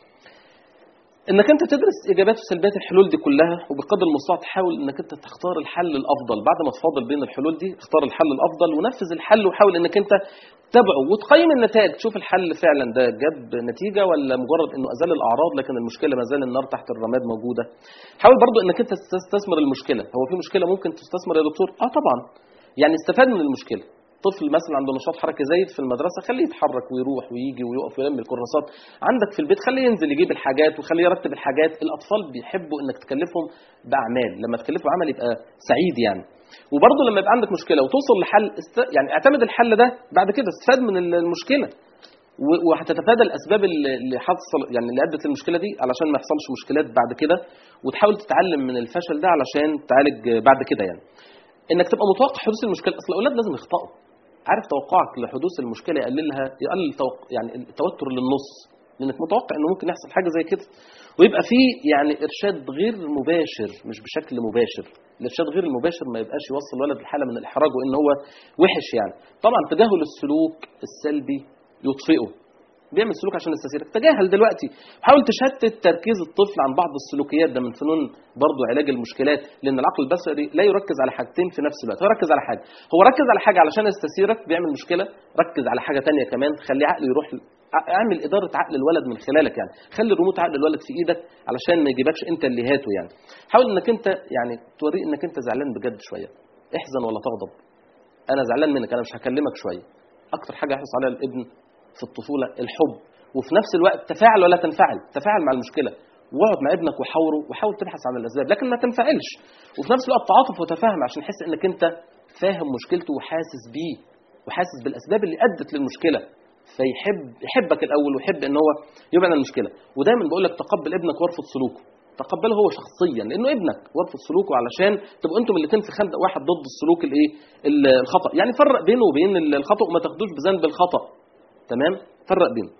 انك انت تدرس ايجابيات وسلبيات الحلول دي كلها، وبقدر المستطاع تحاول انك انت تختار الحل الافضل. بعد ما تفاضل بين الحلول دي اختار الحل الافضل ونفذ الحل، وحاول انك انت تتابعه وتقيم النتائج، تشوف الحل فعلا ده جاب نتيجه ولا مجرد انه ازال الاعراض لكن المشكله ما زال النار تحت الرماد موجوده. حاول برضو انك انت تستثمر المشكله. هو في مشكله ممكن تستثمر يا دكتور؟ اه طبعا، يعني استفاد من المشكله. طفل مثلا عنده نشاط حركي زايد في المدرسه، خليه يتحرك ويروح ويجي ويقف ويلم الكراسات. عندك في البيت خليه ينزل يجيب الحاجات وخليه يرتب الحاجات. الاطفال بيحبوا انك تكلفهم باعمال، لما تكلفه عمل يبقى سعيد يعني. وبرضه لما يبقى عندك مشكله وتوصل لحل است... يعني اعتمد الحل ده بعد كده، استفاد من المشكله وهتتفادى الاسباب اللي حصل يعني اللي ادت للمشكله دي علشان ما يحصلش مشكلات بعد كده، وتحاول تتعلم من الفشل ده علشان تعالج بعد كده يعني. انك تبقى متوقع حدوث المشكله، اصل الاولاد لازم يخطئوا. عارف توقعك لحدوث المشكله يقللها، يقلل توق... يعني التوتر للنص، لانك متوقع انه ممكن يحصل حاجه زي كده. ويبقى في يعني ارشاد غير مباشر مش بشكل مباشر. الارشاد غير المباشر ما يبقاش يوصل الولد لحاله من الاحراج وان هو وحش يعني. طبعا تجاهل السلوك السلبي يطفئه، بيعمل سلوك عشان يستثيرك، تجاهل دلوقتي. حاول تشتت تركيز الطفل عن بعض السلوكيات، ده من فنون برضو علاج المشكلات، لان العقل البشري لا يركز على حاجتين في نفس الوقت. هو ركز على حاجه، هو ركز على حاجه علشان يستثيرك بيعمل مشكله، ركز على حاجه تانية كمان خلي عقله يروح. اعمل اداره عقل الولد من خلالك يعني، خلي ريموت عقل الولد في ايدك علشان ما يجيبكش انت اللي هاته يعني. حاول انك انت يعني توريه انك انت زعلان بجد شويه، احزن ولا تغضب، انا زعلان منك، انا مش هكلمك شويه. اكتر حاجه يحرص عليها الابن في الطفوله الحب، وفي نفس الوقت تفاعل ولا تنفعل، تفاعل مع المشكله، واقعد مع ابنك وحاوره وحاول تبحث عن الاسباب، لكن ما تنفعلش. وفي نفس الوقت تعاطف وتفاهم عشان يحس انك انت فاهم مشكلته وحاسس بيه وحاسس بالاسباب اللي ادت للمشكله، فيحب يحبك الاول ويحب ان هو يبعد عن المشكله. ودايما بقول لك تقبل ابنك وارفض سلوكه، تقبله هو شخصيا لانه ابنك، وارفض سلوكه علشان تبقوا انتم الاثنين في خندق واحد ضد السلوك الايه الخطا. يعني فرق بينه وبين الخطا وما تاخدوش بذنب الخطا، تمام؟ فرق بينه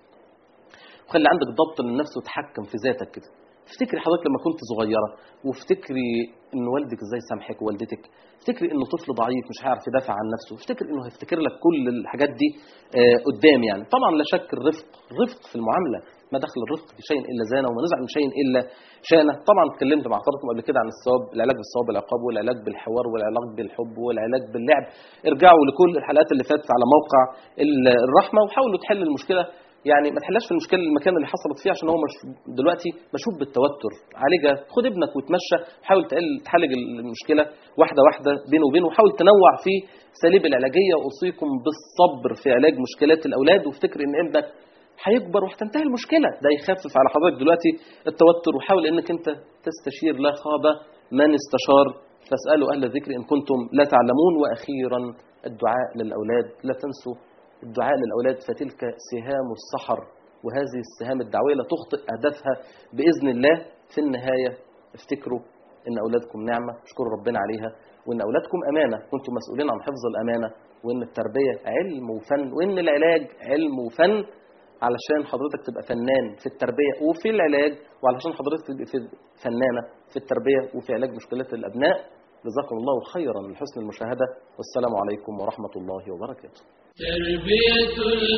وخلي عندك ضبط للنفس وتحكم في ذاتك كده. افتكري حضرتك لما كنت صغيره، وافتكري ان والدك ازاي سامحك ووالدتك، افتكري انه طفل ضعيف مش هيعرف يدافع عن نفسه، افتكري انه هيفتكر لك كل الحاجات دي آه قدام يعني. طبعا لا شك الرفق، الرفق في المعامله، ما دخل الرفق بشيء الا زانه وما نزع من شيء الا شانه. طبعا اتكلمت مع حضراتكم قبل كده عن الثواب، العلاج بالثواب والعقاب، والعلاج بالحوار، والعلاج بالحب، والعلاج باللعب. ارجعوا لكل الحلقات اللي فاتت على موقع الرحمه وحاولوا تحلوا المشكله. يعني ما تحلش في المشكله المكان اللي حصلت فيه عشان هو مش دلوقتي مشوب بالتوتر، عالجها، خد ابنك وتمشى، حاول تحل المشكله واحده واحده بينه وبينه، وحاول تنوع في اساليب العلاجيه. واوصيكم بالصبر في علاج مشكلات الاولاد، وافتكر ان ابنك هيكبر وهتنتهي المشكله، ده يخفف على حضرتك دلوقتي التوتر. وحاول انك انت تستشير، لا خاب من استشار، فاسالوا اهل الذكر ان كنتم لا تعلمون. واخيرا الدعاء للاولاد، لا تنسوا الدعاء للأولاد، فتلك سهام السحر وهذه السهام الدعوية لا تخطئ أهدافها بإذن الله. في النهاية افتكروا إن أولادكم نعمة، اشكروا ربنا عليها، وإن أولادكم أمانة، كنتم مسؤولين عن حفظ الأمانة، وإن التربية علم وفن، وإن العلاج علم وفن، علشان حضرتك تبقى فنان في التربية وفي العلاج، وعلشان حضرتك تبقى في فنانة في التربية وفي علاج مشكلات الأبناء. جزاكم الله خيرا لحسن المشاهدة، والسلام عليكم ورحمة الله وبركاته. تربية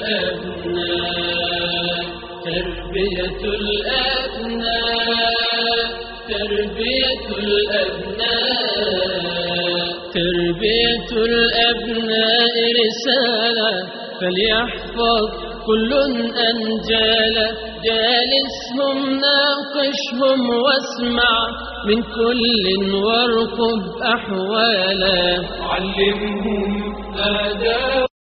الأبناء تربية الأبناء تربية الأبناء تربية الأبناء رسالة فليحفظ كل أنجالا، جالسهم ناقشهم واسمع من كل وارقب أحوالا، علمهم آداب